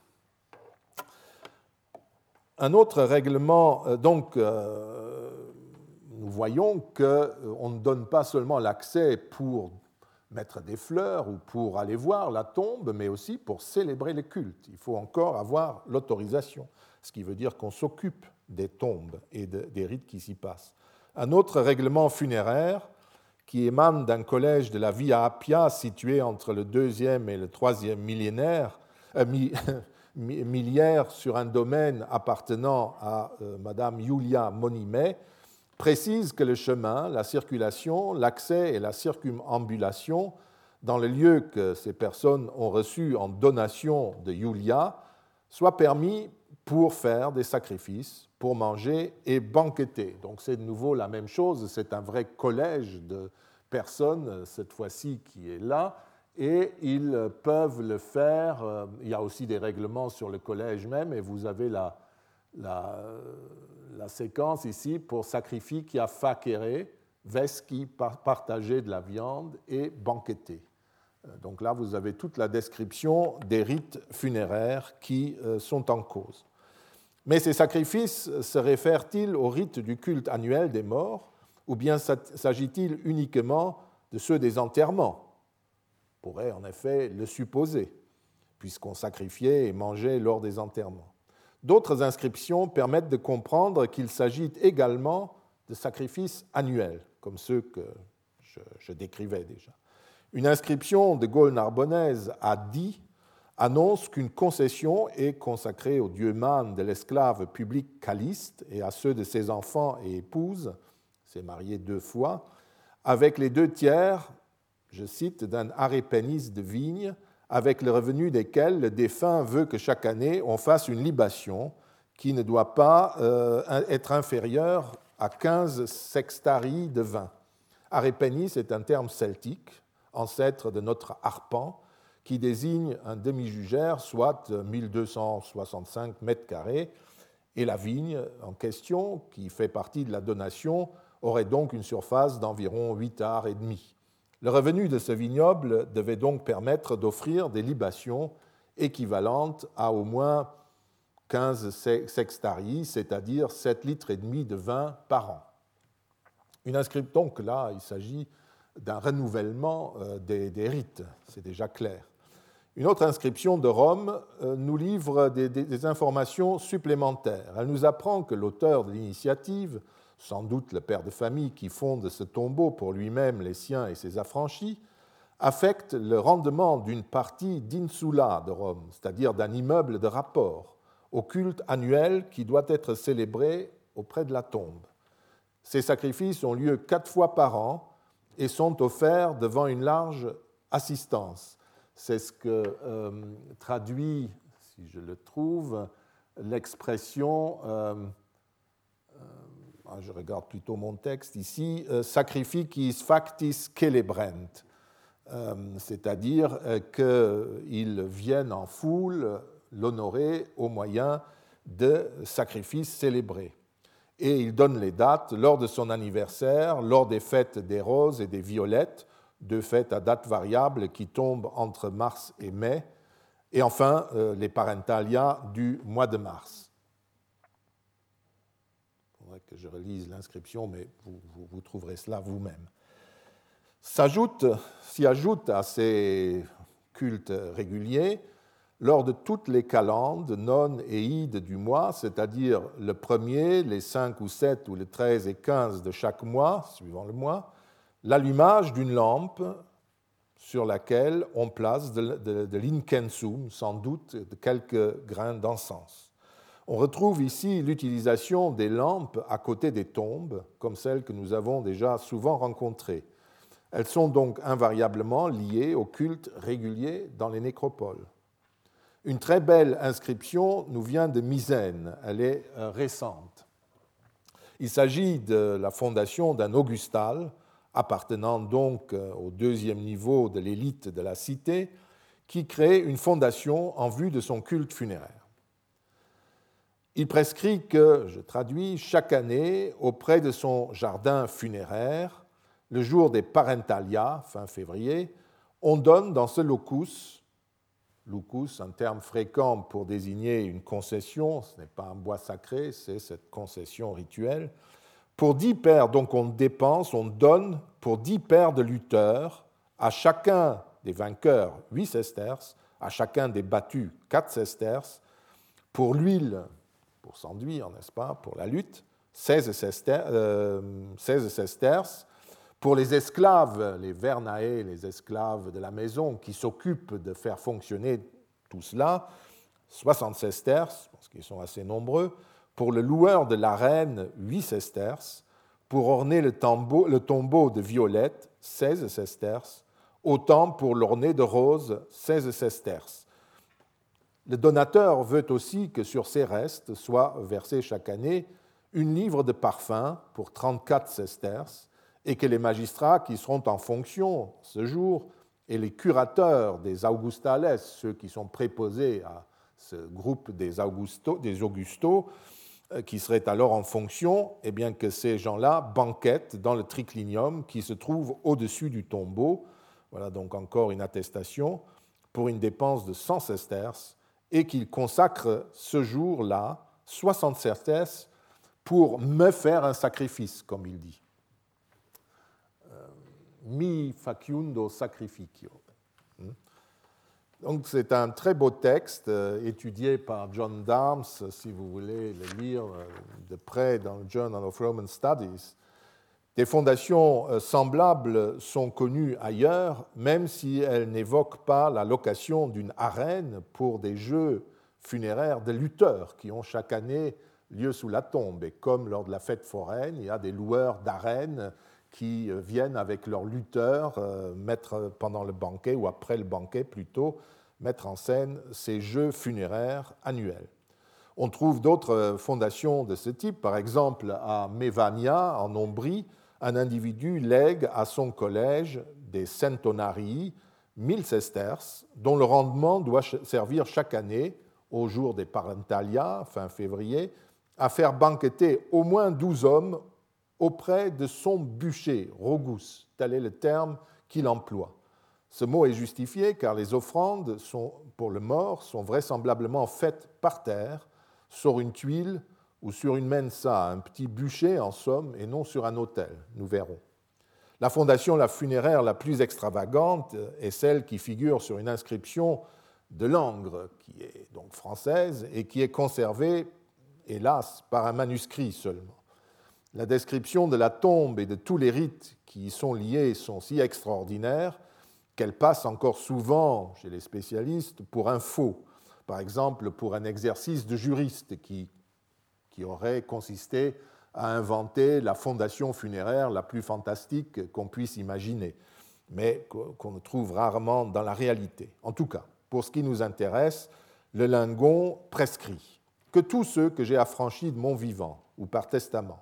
Un autre règlement, donc, nous voyons qu'on ne donne pas seulement l'accès pour mettre des fleurs ou pour aller voir la tombe, mais aussi pour célébrer les cultes. Il faut encore avoir l'autorisation, ce qui veut dire qu'on s'occupe des tombes et des rites qui s'y passent. Un autre règlement funéraire qui émane d'un collège de la Via Appia situé entre le 2e et le 3e milliaire sur un domaine appartenant à Madame Julia Monimet, précise que le chemin, la circulation, l'accès et la circumambulation dans le lieu que ces personnes ont reçu en donation de Julia soient permis pour faire des sacrifices, pour manger et banqueter. Donc c'est de nouveau la même chose, c'est un vrai collège de personnes, cette fois-ci, qui est là, et ils peuvent le faire. Il y a aussi des règlements sur le collège même, et vous avez la séquence ici pour sacrificia facere, vesci, partager de la viande et banqueter. Donc là, vous avez toute la description des rites funéraires qui sont en cause. Mais ces sacrifices se réfèrent-ils aux rites du culte annuel des morts, ou bien s'agit-il uniquement de ceux des enterrements ? On pourrait en effet le supposer, puisqu'on sacrifiait et mangeait lors des enterrements. D'autres inscriptions permettent de comprendre qu'il s'agit également de sacrifices annuels, comme ceux que je décrivais déjà. Une inscription de Gaule narbonnaise à Die annonce qu'une concession est consacrée au dieu Man de l'esclave public Caliste et à ceux de ses enfants et épouses, s'est marié 2 fois, avec les 2 tiers, je cite, d'un arépenis de vigne, avec le revenu desquels le défunt veut que chaque année on fasse une libation qui ne doit pas être inférieure à 15 sextarii de vin. Arépenis est un terme celtique, ancêtre de notre arpan, qui désigne un demi-jugère, soit 1265 mètres carrés, et la vigne en question, qui fait partie de la donation, aurait donc une surface d'environ 8 arts et demi. Le revenu de ce vignoble devait donc permettre d'offrir des libations équivalentes à au moins 15 sextarii, c'est-à-dire 7 litres et demi de vin par an. Une inscription, donc là, il s'agit d'un renouvellement des rites, c'est déjà clair. Une autre inscription de Rome nous livre des informations supplémentaires. Elle nous apprend que l'auteur de l'initiative, sans doute le père de famille qui fonde ce tombeau pour lui-même, les siens et ses affranchis, affecte le rendement d'une partie d'insula de Rome, c'est-à-dire d'un immeuble de rapport, au culte annuel qui doit être célébré auprès de la tombe. Ces sacrifices ont lieu 4 fois par an et sont offerts devant une large assistance. C'est ce que traduit, si je le trouve, l'expression je regarde plutôt mon texte ici, sacrificis factis celebrent, c'est-à-dire qu'ils viennent en foule l'honorer au moyen de sacrifices célébrés. Et il donne les dates lors de son anniversaire, lors des fêtes des roses et des violettes, deux fêtes à dates variables qui tombent entre mars et mai, et enfin les parentalia du mois de mars. Il faudrait que je relise l'inscription, mais vous trouverez cela vous-même. S'y ajoute à ces cultes réguliers, lors de toutes les calendes, nonnes et ides du mois, c'est-à-dire le 1er, les 5 ou 7 ou les 13 et 15 de chaque mois, suivant le mois, l'allumage d'une lampe sur laquelle on place de l'incensum, sans doute de quelques grains d'encens. On retrouve ici l'utilisation des lampes à côté des tombes, comme celles que nous avons déjà souvent rencontrées. Elles sont donc invariablement liées au culte régulier dans les nécropoles. Une très belle inscription nous vient de Misène, elle est récente. Il s'agit de la fondation d'un augustal, appartenant donc au deuxième niveau de l'élite de la cité, qui crée une fondation en vue de son culte funéraire. Il prescrit que, je traduis, chaque année, auprès de son jardin funéraire, le jour des parentalia, fin février, on donne dans ce locus, un terme fréquent pour désigner une concession, ce n'est pas un bois sacré, c'est cette concession rituelle, pour 10 paires, donc on dépense, on donne pour 10 paires de lutteurs, à chacun des vainqueurs 8 sesterces, à chacun des battus 4 sesterces, pour l'huile, pour s'enduire, n'est-ce pas, pour la lutte, 16 sesterces, pour les esclaves, les vernae, les esclaves de la maison qui s'occupent de faire fonctionner tout cela, 60 sesterces, parce qu'ils sont assez nombreux, pour le loueur de la reine, 8 sesterces, pour orner le tombeau de Violette, 16 sesterces, autant pour l'orner de Rose, 16 sesterces. Le donateur veut aussi que sur ces restes soit versé chaque année une livre de parfum pour 34 sesterces, et que les magistrats qui seront en fonction ce jour et les curateurs des Augustales, ceux qui sont préposés à ce groupe des Augustos, qui seraient alors en fonction, eh bien que ces gens-là banquettent dans le triclinium qui se trouve au-dessus du tombeau. Voilà donc encore une attestation pour une dépense de 100 sesterces et qu'ils consacrent ce jour-là 60 sesterces pour me faire un sacrifice, comme il dit. Mi faciundo sacrificio. Donc c'est un très beau texte étudié par John Dahms, si vous voulez le lire de près dans le Journal of Roman Studies. Des fondations semblables sont connues ailleurs, même si elles n'évoquent pas la location d'une arène pour des jeux funéraires de lutteurs qui ont chaque année lieu sous la tombe. Et comme lors de la fête foraine, il y a des loueurs d'arènes qui viennent avec leurs lutteurs mettre pendant le banquet, ou après le banquet plutôt, mettre en scène ces jeux funéraires annuels. On trouve d'autres fondations de ce type. Par exemple, à Mévania, en Ombrie, un individu lègue à son collège des centenarii, 1000 sesterces, dont le rendement doit servir chaque année, au jour des parentalia, fin février, à faire banqueter au moins 12 hommes auprès de son bûcher, rogus, tel est le terme qu'il emploie. Ce mot est justifié car les offrandes pour le mort sont vraisemblablement faites par terre, sur une tuile ou sur une mensa, un petit bûcher en somme, et non sur un autel, nous verrons. La fondation funéraire la plus extravagante est celle qui figure sur une inscription de Langres, qui est donc française, et qui est conservée, hélas, par un manuscrit seulement. La description de la tombe et de tous les rites qui y sont liés sont si extraordinaires qu'elle passe encore souvent, chez les spécialistes, pour un faux. Par exemple, pour un exercice de juriste qui aurait consisté à inventer la fondation funéraire la plus fantastique qu'on puisse imaginer, mais qu'on ne trouve rarement dans la réalité. En tout cas, pour ce qui nous intéresse, le Lingon prescrit que tous ceux que j'ai affranchis de mon vivant ou par testament,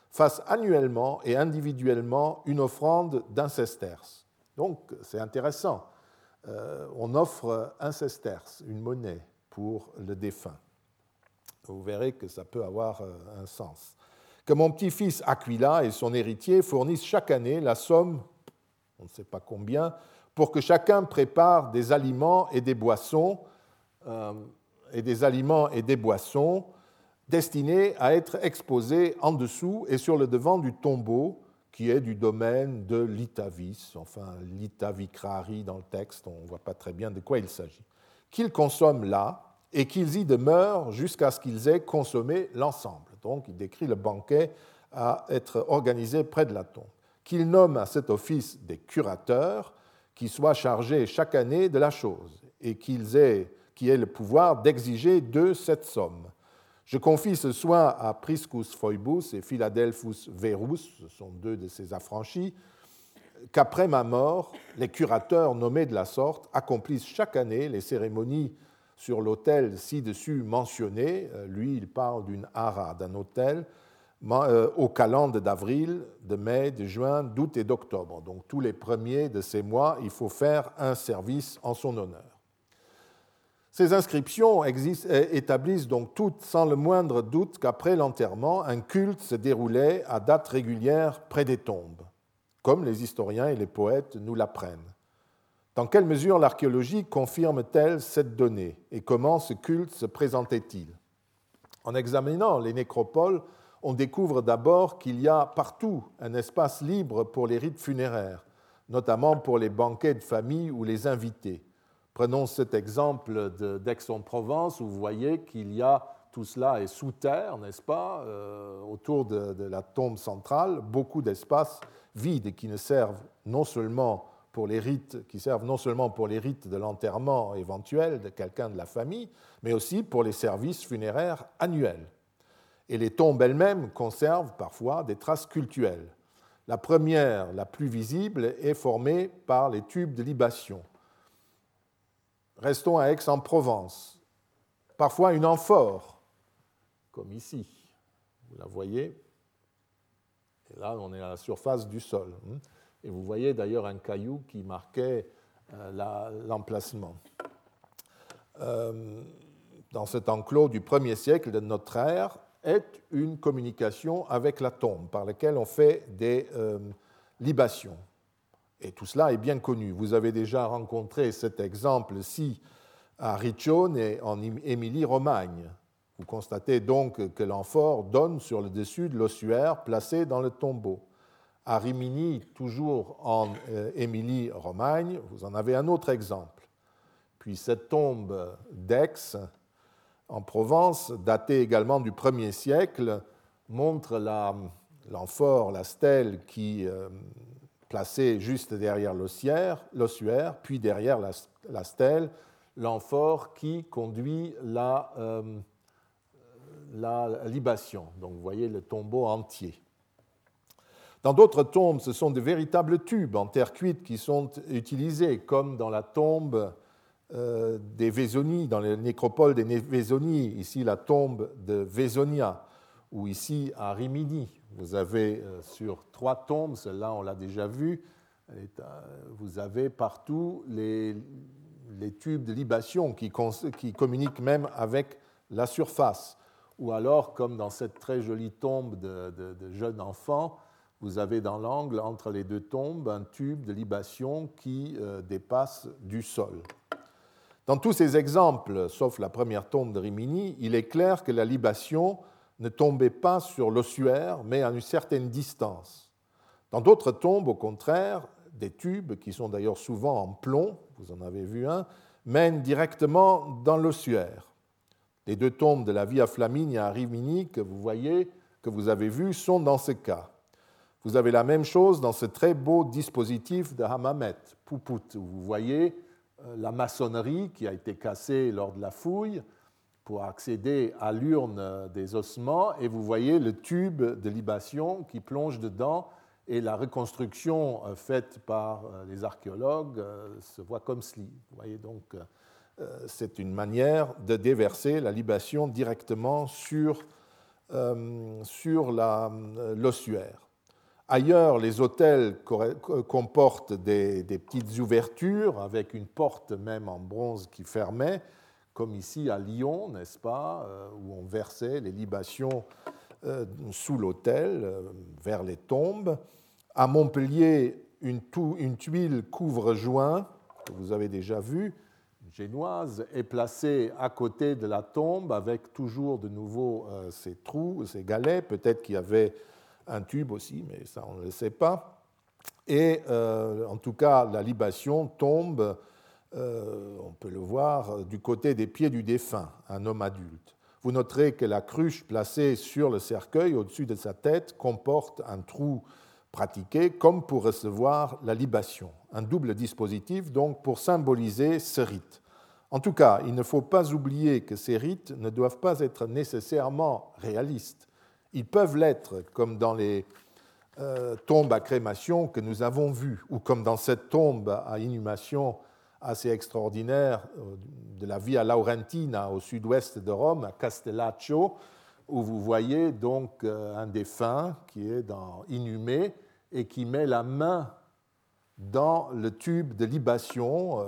fasse annuellement et individuellement une offrande d'un sesterce. Donc, c'est intéressant. On offre un sesterce, une monnaie, pour le défunt. Vous verrez que ça peut avoir un sens. Que mon petit-fils Aquila et son héritier fournissent chaque année la somme, on ne sait pas combien, pour que chacun prépare des aliments et des boissons, destinés à être exposés en dessous et sur le devant du tombeau qui est du domaine de l'Itavis, enfin l'Itavikrari dans le texte, on ne voit pas très bien de quoi il s'agit. Qu'ils consomment là et qu'ils y demeurent jusqu'à ce qu'ils aient consommé l'ensemble. Donc il décrit le banquet à être organisé près de la tombe. Qu'ils nomment à cet office des curateurs qui soient chargés chaque année de la chose et qui aient le pouvoir d'exiger d'eux cette somme. Je confie ce soin à Priscus Phoebus et Philadelphus Verus, ce sont deux de ces affranchis, qu'après ma mort, les curateurs nommés de la sorte accomplissent chaque année les cérémonies sur l'autel ci-dessus mentionné. Lui, il parle d'une hara, d'un autel, aux calendes d'avril, de mai, de juin, d'août et d'octobre. Donc tous les premiers de ces mois, il faut faire un service en son honneur. Ces inscriptions établissent donc toutes sans le moindre doute qu'après l'enterrement, un culte se déroulait à date régulière près des tombes, comme les historiens et les poètes nous l'apprennent. Dans quelle mesure l'archéologie confirme-t-elle cette donnée et comment ce culte se présentait-il ? En examinant les nécropoles, on découvre d'abord qu'il y a partout un espace libre pour les rites funéraires, notamment pour les banquets de famille ou les invités. Prenons cet exemple d'Aix-en-Provence où vous voyez qu'il y a, tout cela est sous terre, n'est-ce pas, autour de la tombe centrale, beaucoup d'espaces vides qui servent non seulement pour les rites de l'enterrement éventuel de quelqu'un de la famille, mais aussi pour les services funéraires annuels. Et les tombes elles-mêmes conservent parfois des traces cultuelles. La première, la plus visible, est formée par les tubes de libation. Restons à Aix-en-Provence. Parfois une amphore, comme ici. Vous la voyez. Et là, on est à la surface du sol. Et vous voyez d'ailleurs un caillou qui marquait l'emplacement. Dans cet enclos du 1er siècle de notre ère, est une communication avec la tombe par laquelle on fait des libations. Et tout cela est bien connu. Vous avez déjà rencontré cet exemple-ci à Riccione et en Émilie-Romagne. Vous constatez donc que l'amphore donne sur le dessus de l'ossuaire placé dans le tombeau. À Rimini, toujours en Émilie-Romagne, vous en avez un autre exemple. Puis cette tombe d'Aix, en Provence, datée également du 1er siècle, montre l'amphore, la stèle qui placée juste derrière l'ossuaire, puis derrière la stèle, l'amphore qui conduit la libation. Donc vous voyez le tombeau entier. Dans d'autres tombes, ce sont de véritables tubes en terre cuite qui sont utilisés, comme dans la tombe des Vésonies, dans les nécropoles des Vésonies, ici la tombe de Vésonia, ou ici à Rimini. Vous avez sur 3 tombes, celle-là on l'a déjà vu, vous avez partout les tubes de libation qui communiquent même avec la surface. Ou alors, comme dans cette très jolie tombe de jeune enfant, vous avez dans l'angle entre les 2 tombes un tube de libation qui dépasse du sol. Dans tous ces exemples, sauf la première tombe de Rimini, il est clair que la libation ne tombait pas sur l'ossuaire, mais à une certaine distance. Dans d'autres tombes, au contraire, des tubes, qui sont d'ailleurs souvent en plomb, vous en avez vu un, mènent directement dans l'ossuaire. Les 2 tombes de la Via Flaminia à Rimini que vous avez vues, sont dans ce cas. Vous avez la même chose dans ce très beau dispositif de Hammamet, Puput, où vous voyez la maçonnerie qui a été cassée lors de la fouille pour accéder à l'urne des ossements, et vous voyez le tube de libation qui plonge dedans, et la reconstruction faite par les archéologues se voit comme ceci. Vous voyez donc, c'est une manière de déverser la libation directement sur sur l'ossuaire. Ailleurs, les autels comportent des petites ouvertures avec une porte même en bronze qui fermait, comme ici à Lyon, n'est-ce pas, où on versait les libations sous l'autel vers les tombes. À Montpellier, une tuile couvre-joint, que vous avez déjà vue, génoise, est placée à côté de la tombe avec toujours de nouveau ces trous, ces galets. Peut-être qu'il y avait un tube aussi, mais ça on ne le sait pas. Et en tout cas, la libation tombe, on peut le voir, du côté des pieds du défunt, un homme adulte. Vous noterez que la cruche placée sur le cercueil au-dessus de sa tête comporte un trou pratiqué comme pour recevoir la libation. Un double dispositif donc pour symboliser ce rite. En tout cas, il ne faut pas oublier que ces rites ne doivent pas être nécessairement réalistes. Ils peuvent l'être, comme dans les tombes à crémation que nous avons vues, ou comme dans cette tombe à inhumation assez extraordinaire de la Via Laurentina au sud-ouest de Rome, à Castellaccio, où vous voyez donc un défunt qui est inhumé et qui met la main dans le tube de libation.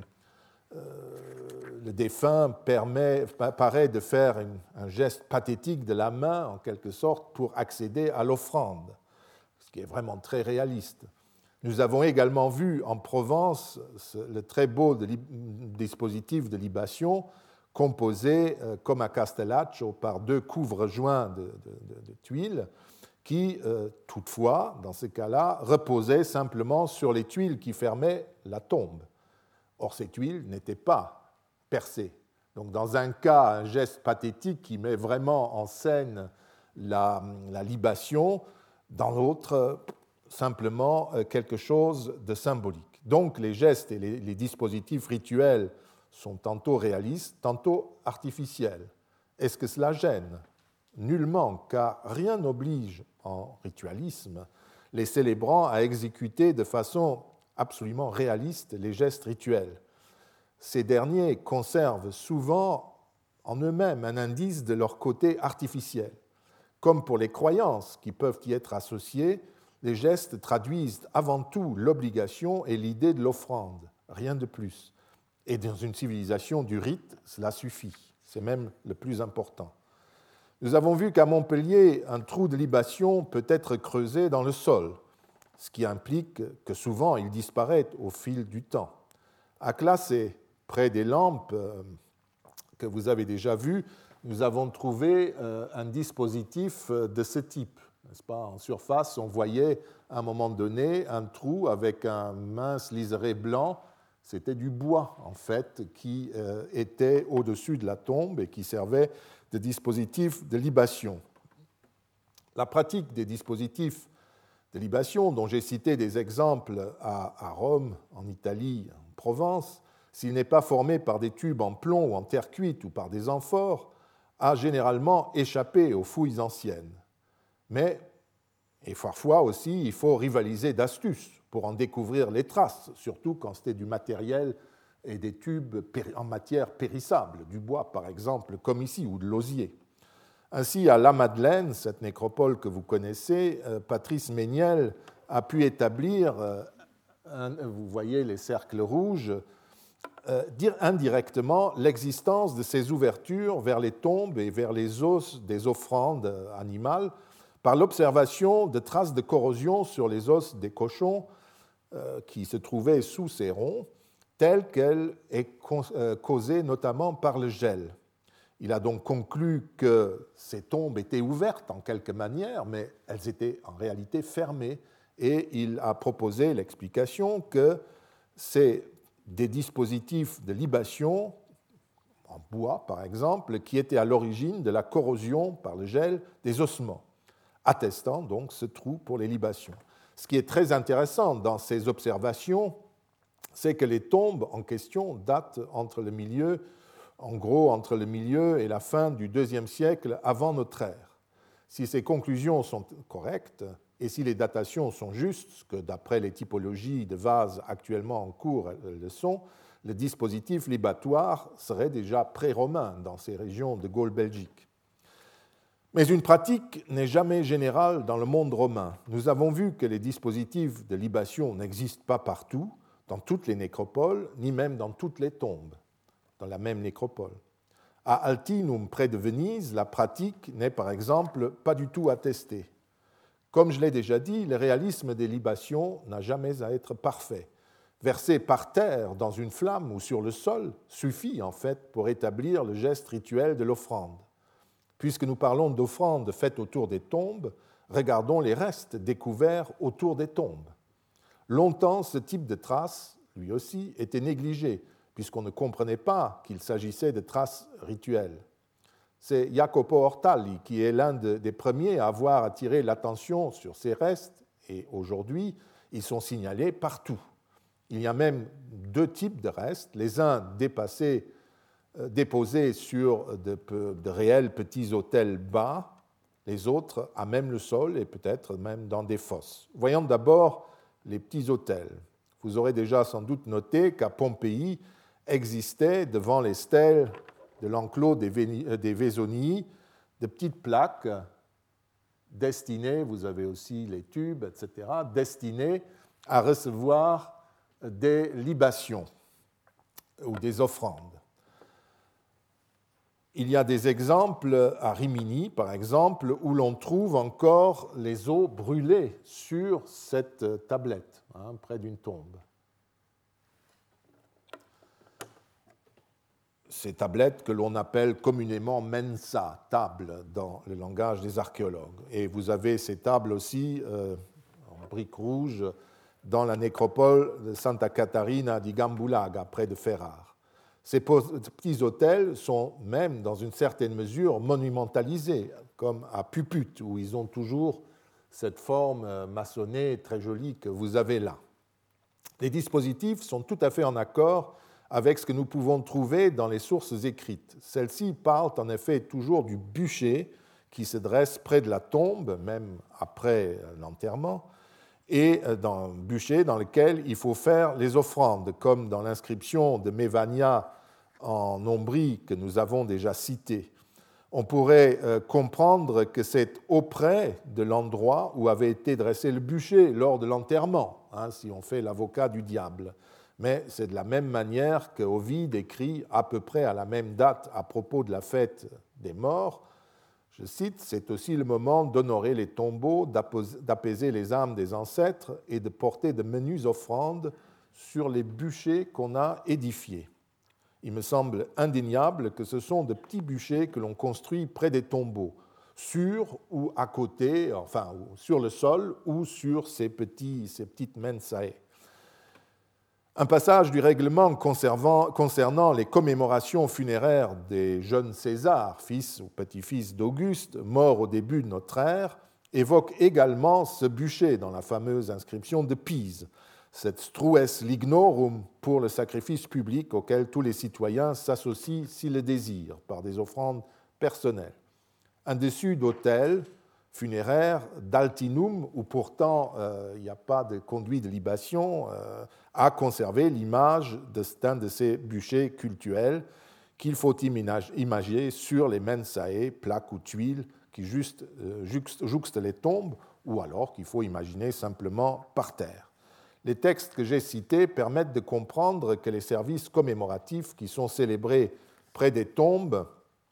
Le défunt paraît de faire un geste pathétique de la main, en quelque sorte, pour accéder à l'offrande, ce qui est vraiment très réaliste. Nous avons également vu en Provence le très beau dispositif de libation composé, comme à Castellaccio, par deux couvre-joints de tuiles qui, toutefois, dans ces cas-là, reposaient simplement sur les tuiles qui fermaient la tombe. Or, ces tuiles n'étaient pas percées. Donc, dans un cas, un geste pathétique qui met vraiment en scène la libation, dans l'autre, simplement quelque chose de symbolique. Donc, les gestes et les dispositifs rituels sont tantôt réalistes, tantôt artificiels. Est-ce que cela gêne ? Nullement, car rien n'oblige, en ritualisme, les célébrants à exécuter de façon absolument réaliste les gestes rituels. Ces derniers conservent souvent en eux-mêmes un indice de leur côté artificiel. Comme pour les croyances qui peuvent y être associées, les gestes traduisent avant tout l'obligation et l'idée de l'offrande, rien de plus. Et dans une civilisation du rite, cela suffit, c'est même le plus important. Nous avons vu qu'à Montpellier, un trou de libation peut être creusé dans le sol, ce qui implique que souvent il disparaît au fil du temps. À Classé, près des lampes que vous avez déjà vues, nous avons trouvé un dispositif de ce type. N'est-ce pas ? En surface, on voyait à un moment donné un trou avec un mince liseré blanc. C'était du bois, en fait, qui était au-dessus de la tombe et qui servait de dispositif de libation. La pratique des dispositifs de libation, dont j'ai cité des exemples à Rome, en Italie, en Provence, s'il n'est pas formé par des tubes en plomb ou en terre cuite ou par des amphores, a généralement échappé aux fouilles anciennes. Mais, et parfois aussi, il faut rivaliser d'astuces pour en découvrir les traces, surtout quand c'était du matériel et des tubes en matière périssable, du bois par exemple, comme ici, ou de l'osier. Ainsi, à La Madeleine, cette nécropole que vous connaissez, Patrice Méniel a pu établir, vous voyez les cercles rouges, dire indirectement l'existence de ces ouvertures vers les tombes et vers les os des offrandes animales par l'observation de traces de corrosion sur les os des cochons qui se trouvaient sous ces ronds, telle qu'elle est causée notamment par le gel. Il a donc conclu que ces tombes étaient ouvertes en quelque manière, mais elles étaient en réalité fermées, et il a proposé l'explication que c'est des dispositifs de libation, en bois par exemple, qui étaient à l'origine de la corrosion par le gel des ossements, attestant donc ce trou pour les libations. Ce qui est très intéressant dans ces observations, c'est que les tombes en question datent entre le milieu et la fin du IIe siècle avant notre ère. Si ces conclusions sont correctes et si les datations sont justes, ce que d'après les typologies de vases actuellement en cours le sont, le dispositif libatoire serait déjà pré-romain dans ces régions de Gaule belgique. Mais une pratique n'est jamais générale dans le monde romain. Nous avons vu que les dispositifs de libation n'existent pas partout, dans toutes les nécropoles, ni même dans toutes les tombes, dans la même nécropole. À Altinum, près de Venise, la pratique n'est par exemple pas du tout attestée. Comme je l'ai déjà dit, le réalisme des libations n'a jamais à être parfait. Verser par terre dans une flamme ou sur le sol suffit en fait pour établir le geste rituel de l'offrande. Puisque nous parlons d'offrandes faites autour des tombes, regardons les restes découverts autour des tombes. Longtemps, ce type de traces, lui aussi, était négligé, puisqu'on ne comprenait pas qu'il s'agissait de traces rituelles. C'est Jacopo Ortali qui est l'un des premiers à avoir attiré l'attention sur ces restes, et aujourd'hui, ils sont signalés partout. Il y a même deux types de restes, les uns déposés sur de réels petits autels bas, les autres à même le sol et peut-être même dans des fosses. Voyons d'abord les petits autels. Vous aurez déjà sans doute noté qu'à Pompéi existaient devant les stèles de l'enclos des Vesonii de petites plaques destinées, vous avez aussi les tubes, etc., destinées à recevoir des libations ou des offrandes. Il y a des exemples à Rimini, par exemple, où l'on trouve encore les os brûlés sur cette tablette, près d'une tombe. Ces tablettes que l'on appelle communément mensa, table, dans le langage des archéologues. Et vous avez ces tables aussi en briques rouges dans la nécropole de Santa Catarina di Gambulaga, près de Ferrare. Ces petits autels sont même, dans une certaine mesure, monumentalisés, comme à Puput, où ils ont toujours cette forme maçonnée très jolie que vous avez là. Les dispositifs sont tout à fait en accord avec ce que nous pouvons trouver dans les sources écrites. Celles-ci parlent en effet toujours du bûcher qui se dresse près de la tombe, même après l'enterrement, et dans un bûcher dans lequel il faut faire les offrandes, comme dans l'inscription de Mévania en Ombrie que nous avons déjà citée. On pourrait comprendre que c'est auprès de l'endroit où avait été dressé le bûcher lors de l'enterrement, si on fait l'avocat du diable. Mais c'est de la même manière qu'Ovide écrit à peu près à la même date à propos de la fête des morts. Je cite, « C'est aussi le moment d'honorer les tombeaux, d'apaiser les âmes des ancêtres et de porter de menues offrandes sur les bûchers qu'on a édifiés. Il me semble indéniable que ce sont de petits bûchers que l'on construit près des tombeaux, sur ou à côté, enfin sur le sol ou sur ces petites mensae. » Un passage du règlement concernant les commémorations funéraires des jeunes Césars, fils ou petit-fils d'Auguste, morts au début de notre ère, évoque également ce bûcher dans la fameuse inscription de Pise, cette strues lignorum pour le sacrifice public auquel tous les citoyens s'associent s'ils le désirent, par des offrandes personnelles. Un dessus d'autel funéraire d'Altinum, où pourtant il n'y a pas de conduit de libation, a conservé l'image d'un de ces bûchers cultuels qu'il faut imager sur les mensae, plaques ou tuiles qui jouxtent les tombes, ou alors qu'il faut imaginer simplement par terre. Les textes que j'ai cités permettent de comprendre que les services commémoratifs qui sont célébrés près des tombes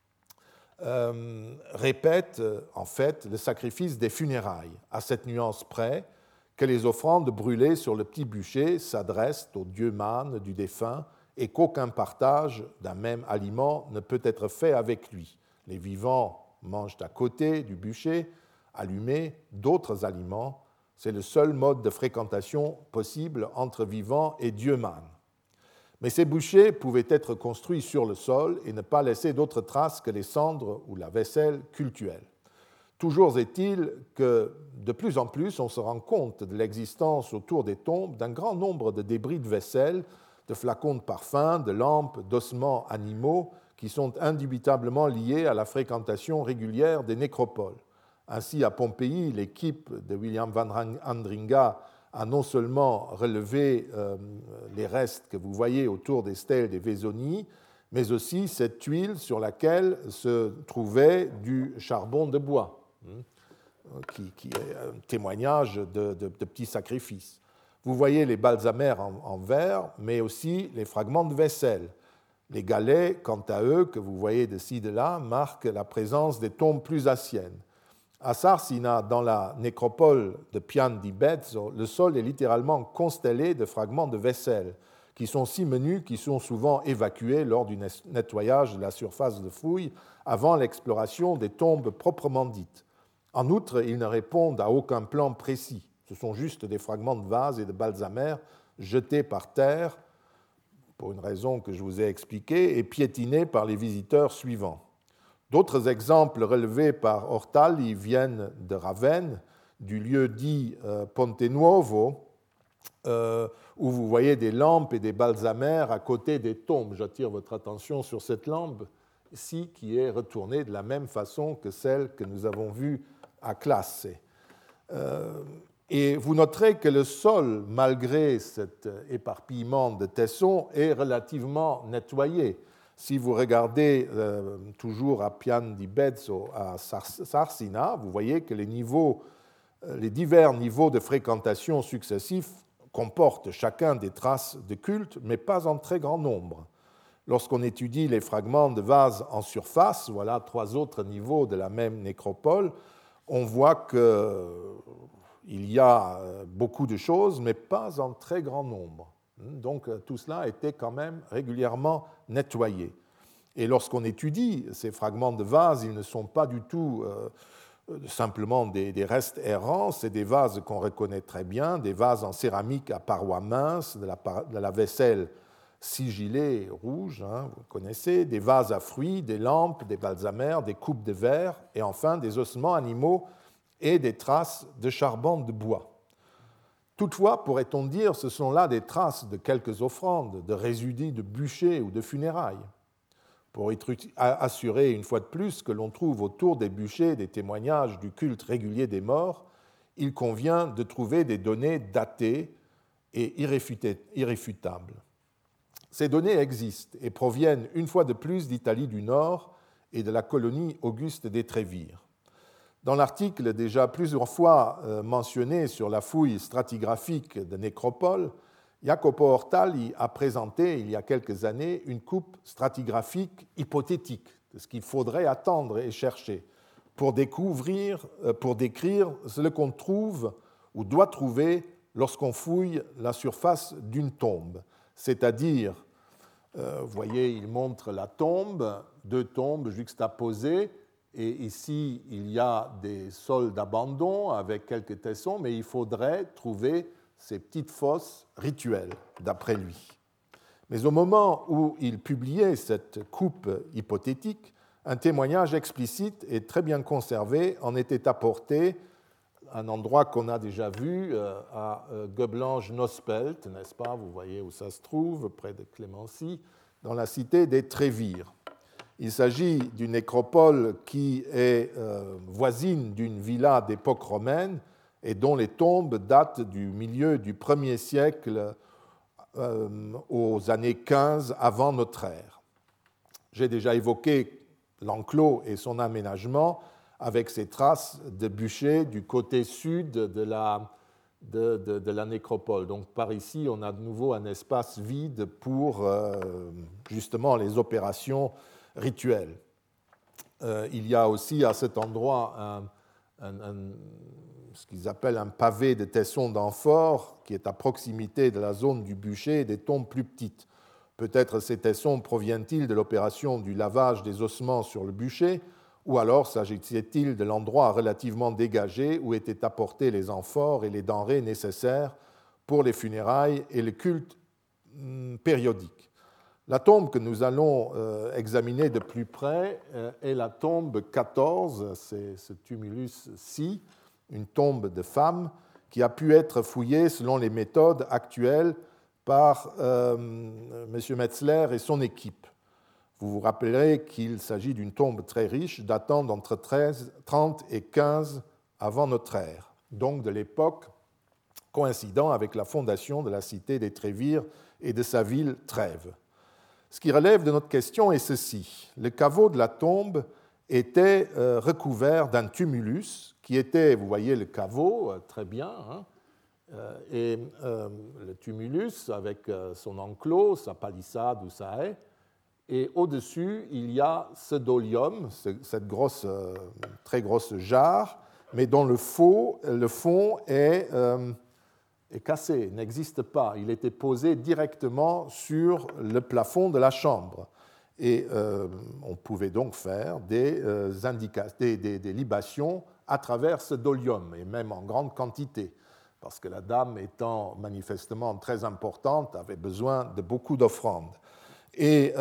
répètent en fait le sacrifice des funérailles, à cette nuance près que les offrandes brûlées sur le petit bûcher s'adressent au dieu mâne du défunt et qu'aucun partage d'un même aliment ne peut être fait avec lui. Les vivants mangent à côté du bûcher, allumé, d'autres aliments. C'est le seul mode de fréquentation possible entre vivants et dieu mâne. Mais ces bûchers pouvaient être construits sur le sol et ne pas laisser d'autres traces que les cendres ou la vaisselle cultuelle. Toujours est-il que, de plus en plus, on se rend compte de l'existence autour des tombes d'un grand nombre de débris de vaisselle, de flacons de parfum, de lampes, d'ossements animaux qui sont indubitablement liés à la fréquentation régulière des nécropoles. Ainsi, à Pompéi, l'équipe de William van Andringa a non seulement relevé les restes que vous voyez autour des stèles des Vesonii, mais aussi cette tuile sur laquelle se trouvait du charbon de bois, qui est un témoignage de petits sacrifices. Vous voyez les balsamères en verre, mais aussi les fragments de vaisselle. Les galets, quant à eux, que vous voyez de ci, de là, marquent la présence des tombes plus anciennes. À Sarsina, dans la nécropole de Pian di Bezzo, le sol est littéralement constellé de fragments de vaisselle, qui sont si menus qu'ils sont souvent évacués lors du nettoyage de la surface de fouilles avant l'exploration des tombes proprement dites. En outre, ils ne répondent à aucun plan précis. Ce sont juste des fragments de vases et de balsamères jetés par terre, pour une raison que je vous ai expliquée, et piétinés par les visiteurs suivants. D'autres exemples relevés par Ortali viennent de Ravenne, du lieu dit Ponte Nuovo, où vous voyez des lampes et des balsamères à côté des tombes. J'attire votre attention sur cette lampe-ci qui est retournée de la même façon que celle que nous avons vue à Classe. Et vous noterez que le sol, malgré cet éparpillement de tessons, est relativement nettoyé. Si vous regardez toujours à Pian di Bezzo, à Sarsina, vous voyez que les divers niveaux de fréquentation successifs comportent chacun des traces de culte, mais pas en très grand nombre. Lorsqu'on étudie les fragments de vases en surface, voilà 3 autres niveaux de la même nécropole, on voit qu'il y a beaucoup de choses, mais pas en très grand nombre. Donc tout cela a été quand même régulièrement nettoyé. Et lorsqu'on étudie ces fragments de vases, ils ne sont pas du tout simplement des restes errants, c'est des vases qu'on reconnaît très bien, des vases en céramique à parois minces, de la vaisselle sigillée rouge, vous connaissez, des vases à fruits, des lampes, des balsamères, des coupes de verre, et enfin des ossements animaux et des traces de charbon de bois. Toutefois, pourrait-on dire, ce sont là des traces de quelques offrandes, de résidus de bûchers ou de funérailles. Pour assurer une fois de plus que l'on trouve autour des bûchers des témoignages du culte régulier des morts, il convient de trouver des données datées et irréfutables. Ces données existent et proviennent une fois de plus d'Italie du Nord et de la colonie Auguste des Trévires. Dans l'article déjà plusieurs fois mentionné sur la fouille stratigraphique de nécropole, Jacopo Ortali a présenté il y a quelques années une coupe stratigraphique hypothétique de ce qu'il faudrait attendre et chercher pour décrire ce qu'on trouve ou doit trouver lorsqu'on fouille la surface d'une tombe. C'est-à-dire, vous voyez, il montre la tombe, 2 tombes juxtaposées, et ici, il y a des sols d'abandon avec quelques tessons, mais il faudrait trouver ces petites fosses rituelles, d'après lui. Mais au moment où il publiait cette coupe hypothétique, un témoignage explicite et très bien conservé en était apporté à un endroit qu'on a déjà vu, à Göblange-Nospelt, n'est-ce pas? Vous voyez où ça se trouve, près de Clémency, dans la cité des Trévires. Il s'agit d'une nécropole qui est voisine d'une villa d'époque romaine et dont les tombes datent du milieu du 1er siècle aux années 15 avant notre ère. J'ai déjà évoqué l'enclos et son aménagement avec ses traces de bûchers du côté sud de la nécropole. Donc par ici, on a de nouveau un espace vide pour justement les opérations rituelles. Il y a aussi à cet endroit ce qu'ils appellent un pavé de tessons d'amphore qui est à proximité de la zone du bûcher et des tombes plus petites. Peut-être ces tessons proviennent-ils de l'opération du lavage des ossements sur le bûcher, ou alors s'agissait-il de l'endroit relativement dégagé où étaient apportés les amphores et les denrées nécessaires pour les funérailles et le culte périodique. La tombe que nous allons examiner de plus près est la tombe 14, c'est ce tumulus-ci, une tombe de femme qui a pu être fouillée selon les méthodes actuelles par M. Metzler et son équipe. Vous vous rappellerez qu'il s'agit d'une tombe très riche datant d'entre 30 et 15 avant notre ère, donc de l'époque coïncidant avec la fondation de la cité des Trévires et de sa ville Trèves. Ce qui relève de notre question est ceci. Le caveau de la tombe était recouvert d'un tumulus qui était, vous voyez le caveau, très bien, hein, et le tumulus avec son enclos, sa palissade ou sa haie, et au-dessus, il y a ce dolium, cette très grosse jarre, mais dont le fond est cassé, n'existe pas. Il était posé directement sur le plafond de la chambre. Et on pouvait donc faire des libations à travers ce dolium, et même en grande quantité, parce que la dame, étant manifestement très importante, avait besoin de beaucoup d'offrandes. Et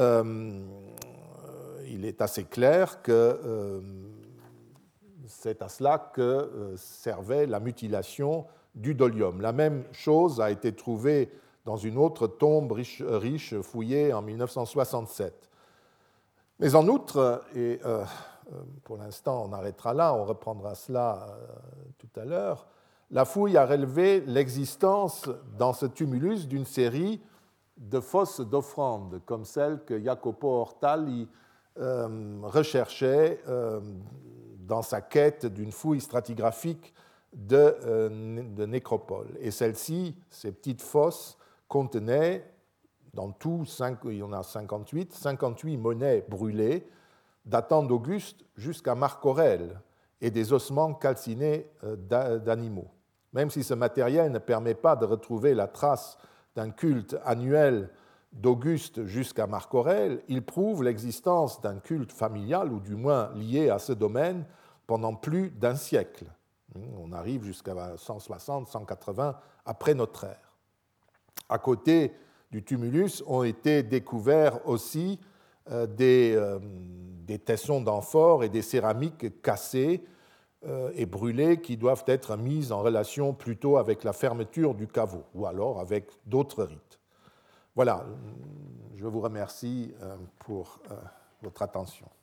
il est assez clair que c'est à cela que servait la mutilation du dolium. La même chose a été trouvée dans une autre tombe riche fouillée en 1967. Mais en outre, et pour l'instant on arrêtera là, on reprendra cela tout à l'heure, la fouille a relevé l'existence dans ce tumulus d'une série de fosses d'offrandes, comme celle que Jacopo Ortali recherchait dans sa quête d'une fouille stratigraphique de nécropole. Et celle-ci, ces petites fosses, contenaient, dans tout, il y en a 58 monnaies brûlées, datant d'Auguste jusqu'à Marc Aurèle, et des ossements calcinés d'animaux. Même si ce matériel ne permet pas de retrouver la trace d'un culte annuel d'Auguste jusqu'à Marc Aurèle, il prouve l'existence d'un culte familial, ou du moins lié à ce domaine, pendant plus d'un siècle. On arrive jusqu'à 160-180 après notre ère. À côté du tumulus ont été découverts aussi des tessons d'amphores et des céramiques cassées et brûlées qui doivent être mises en relation plutôt avec la fermeture du caveau ou alors avec d'autres rites. Voilà, je vous remercie pour votre attention.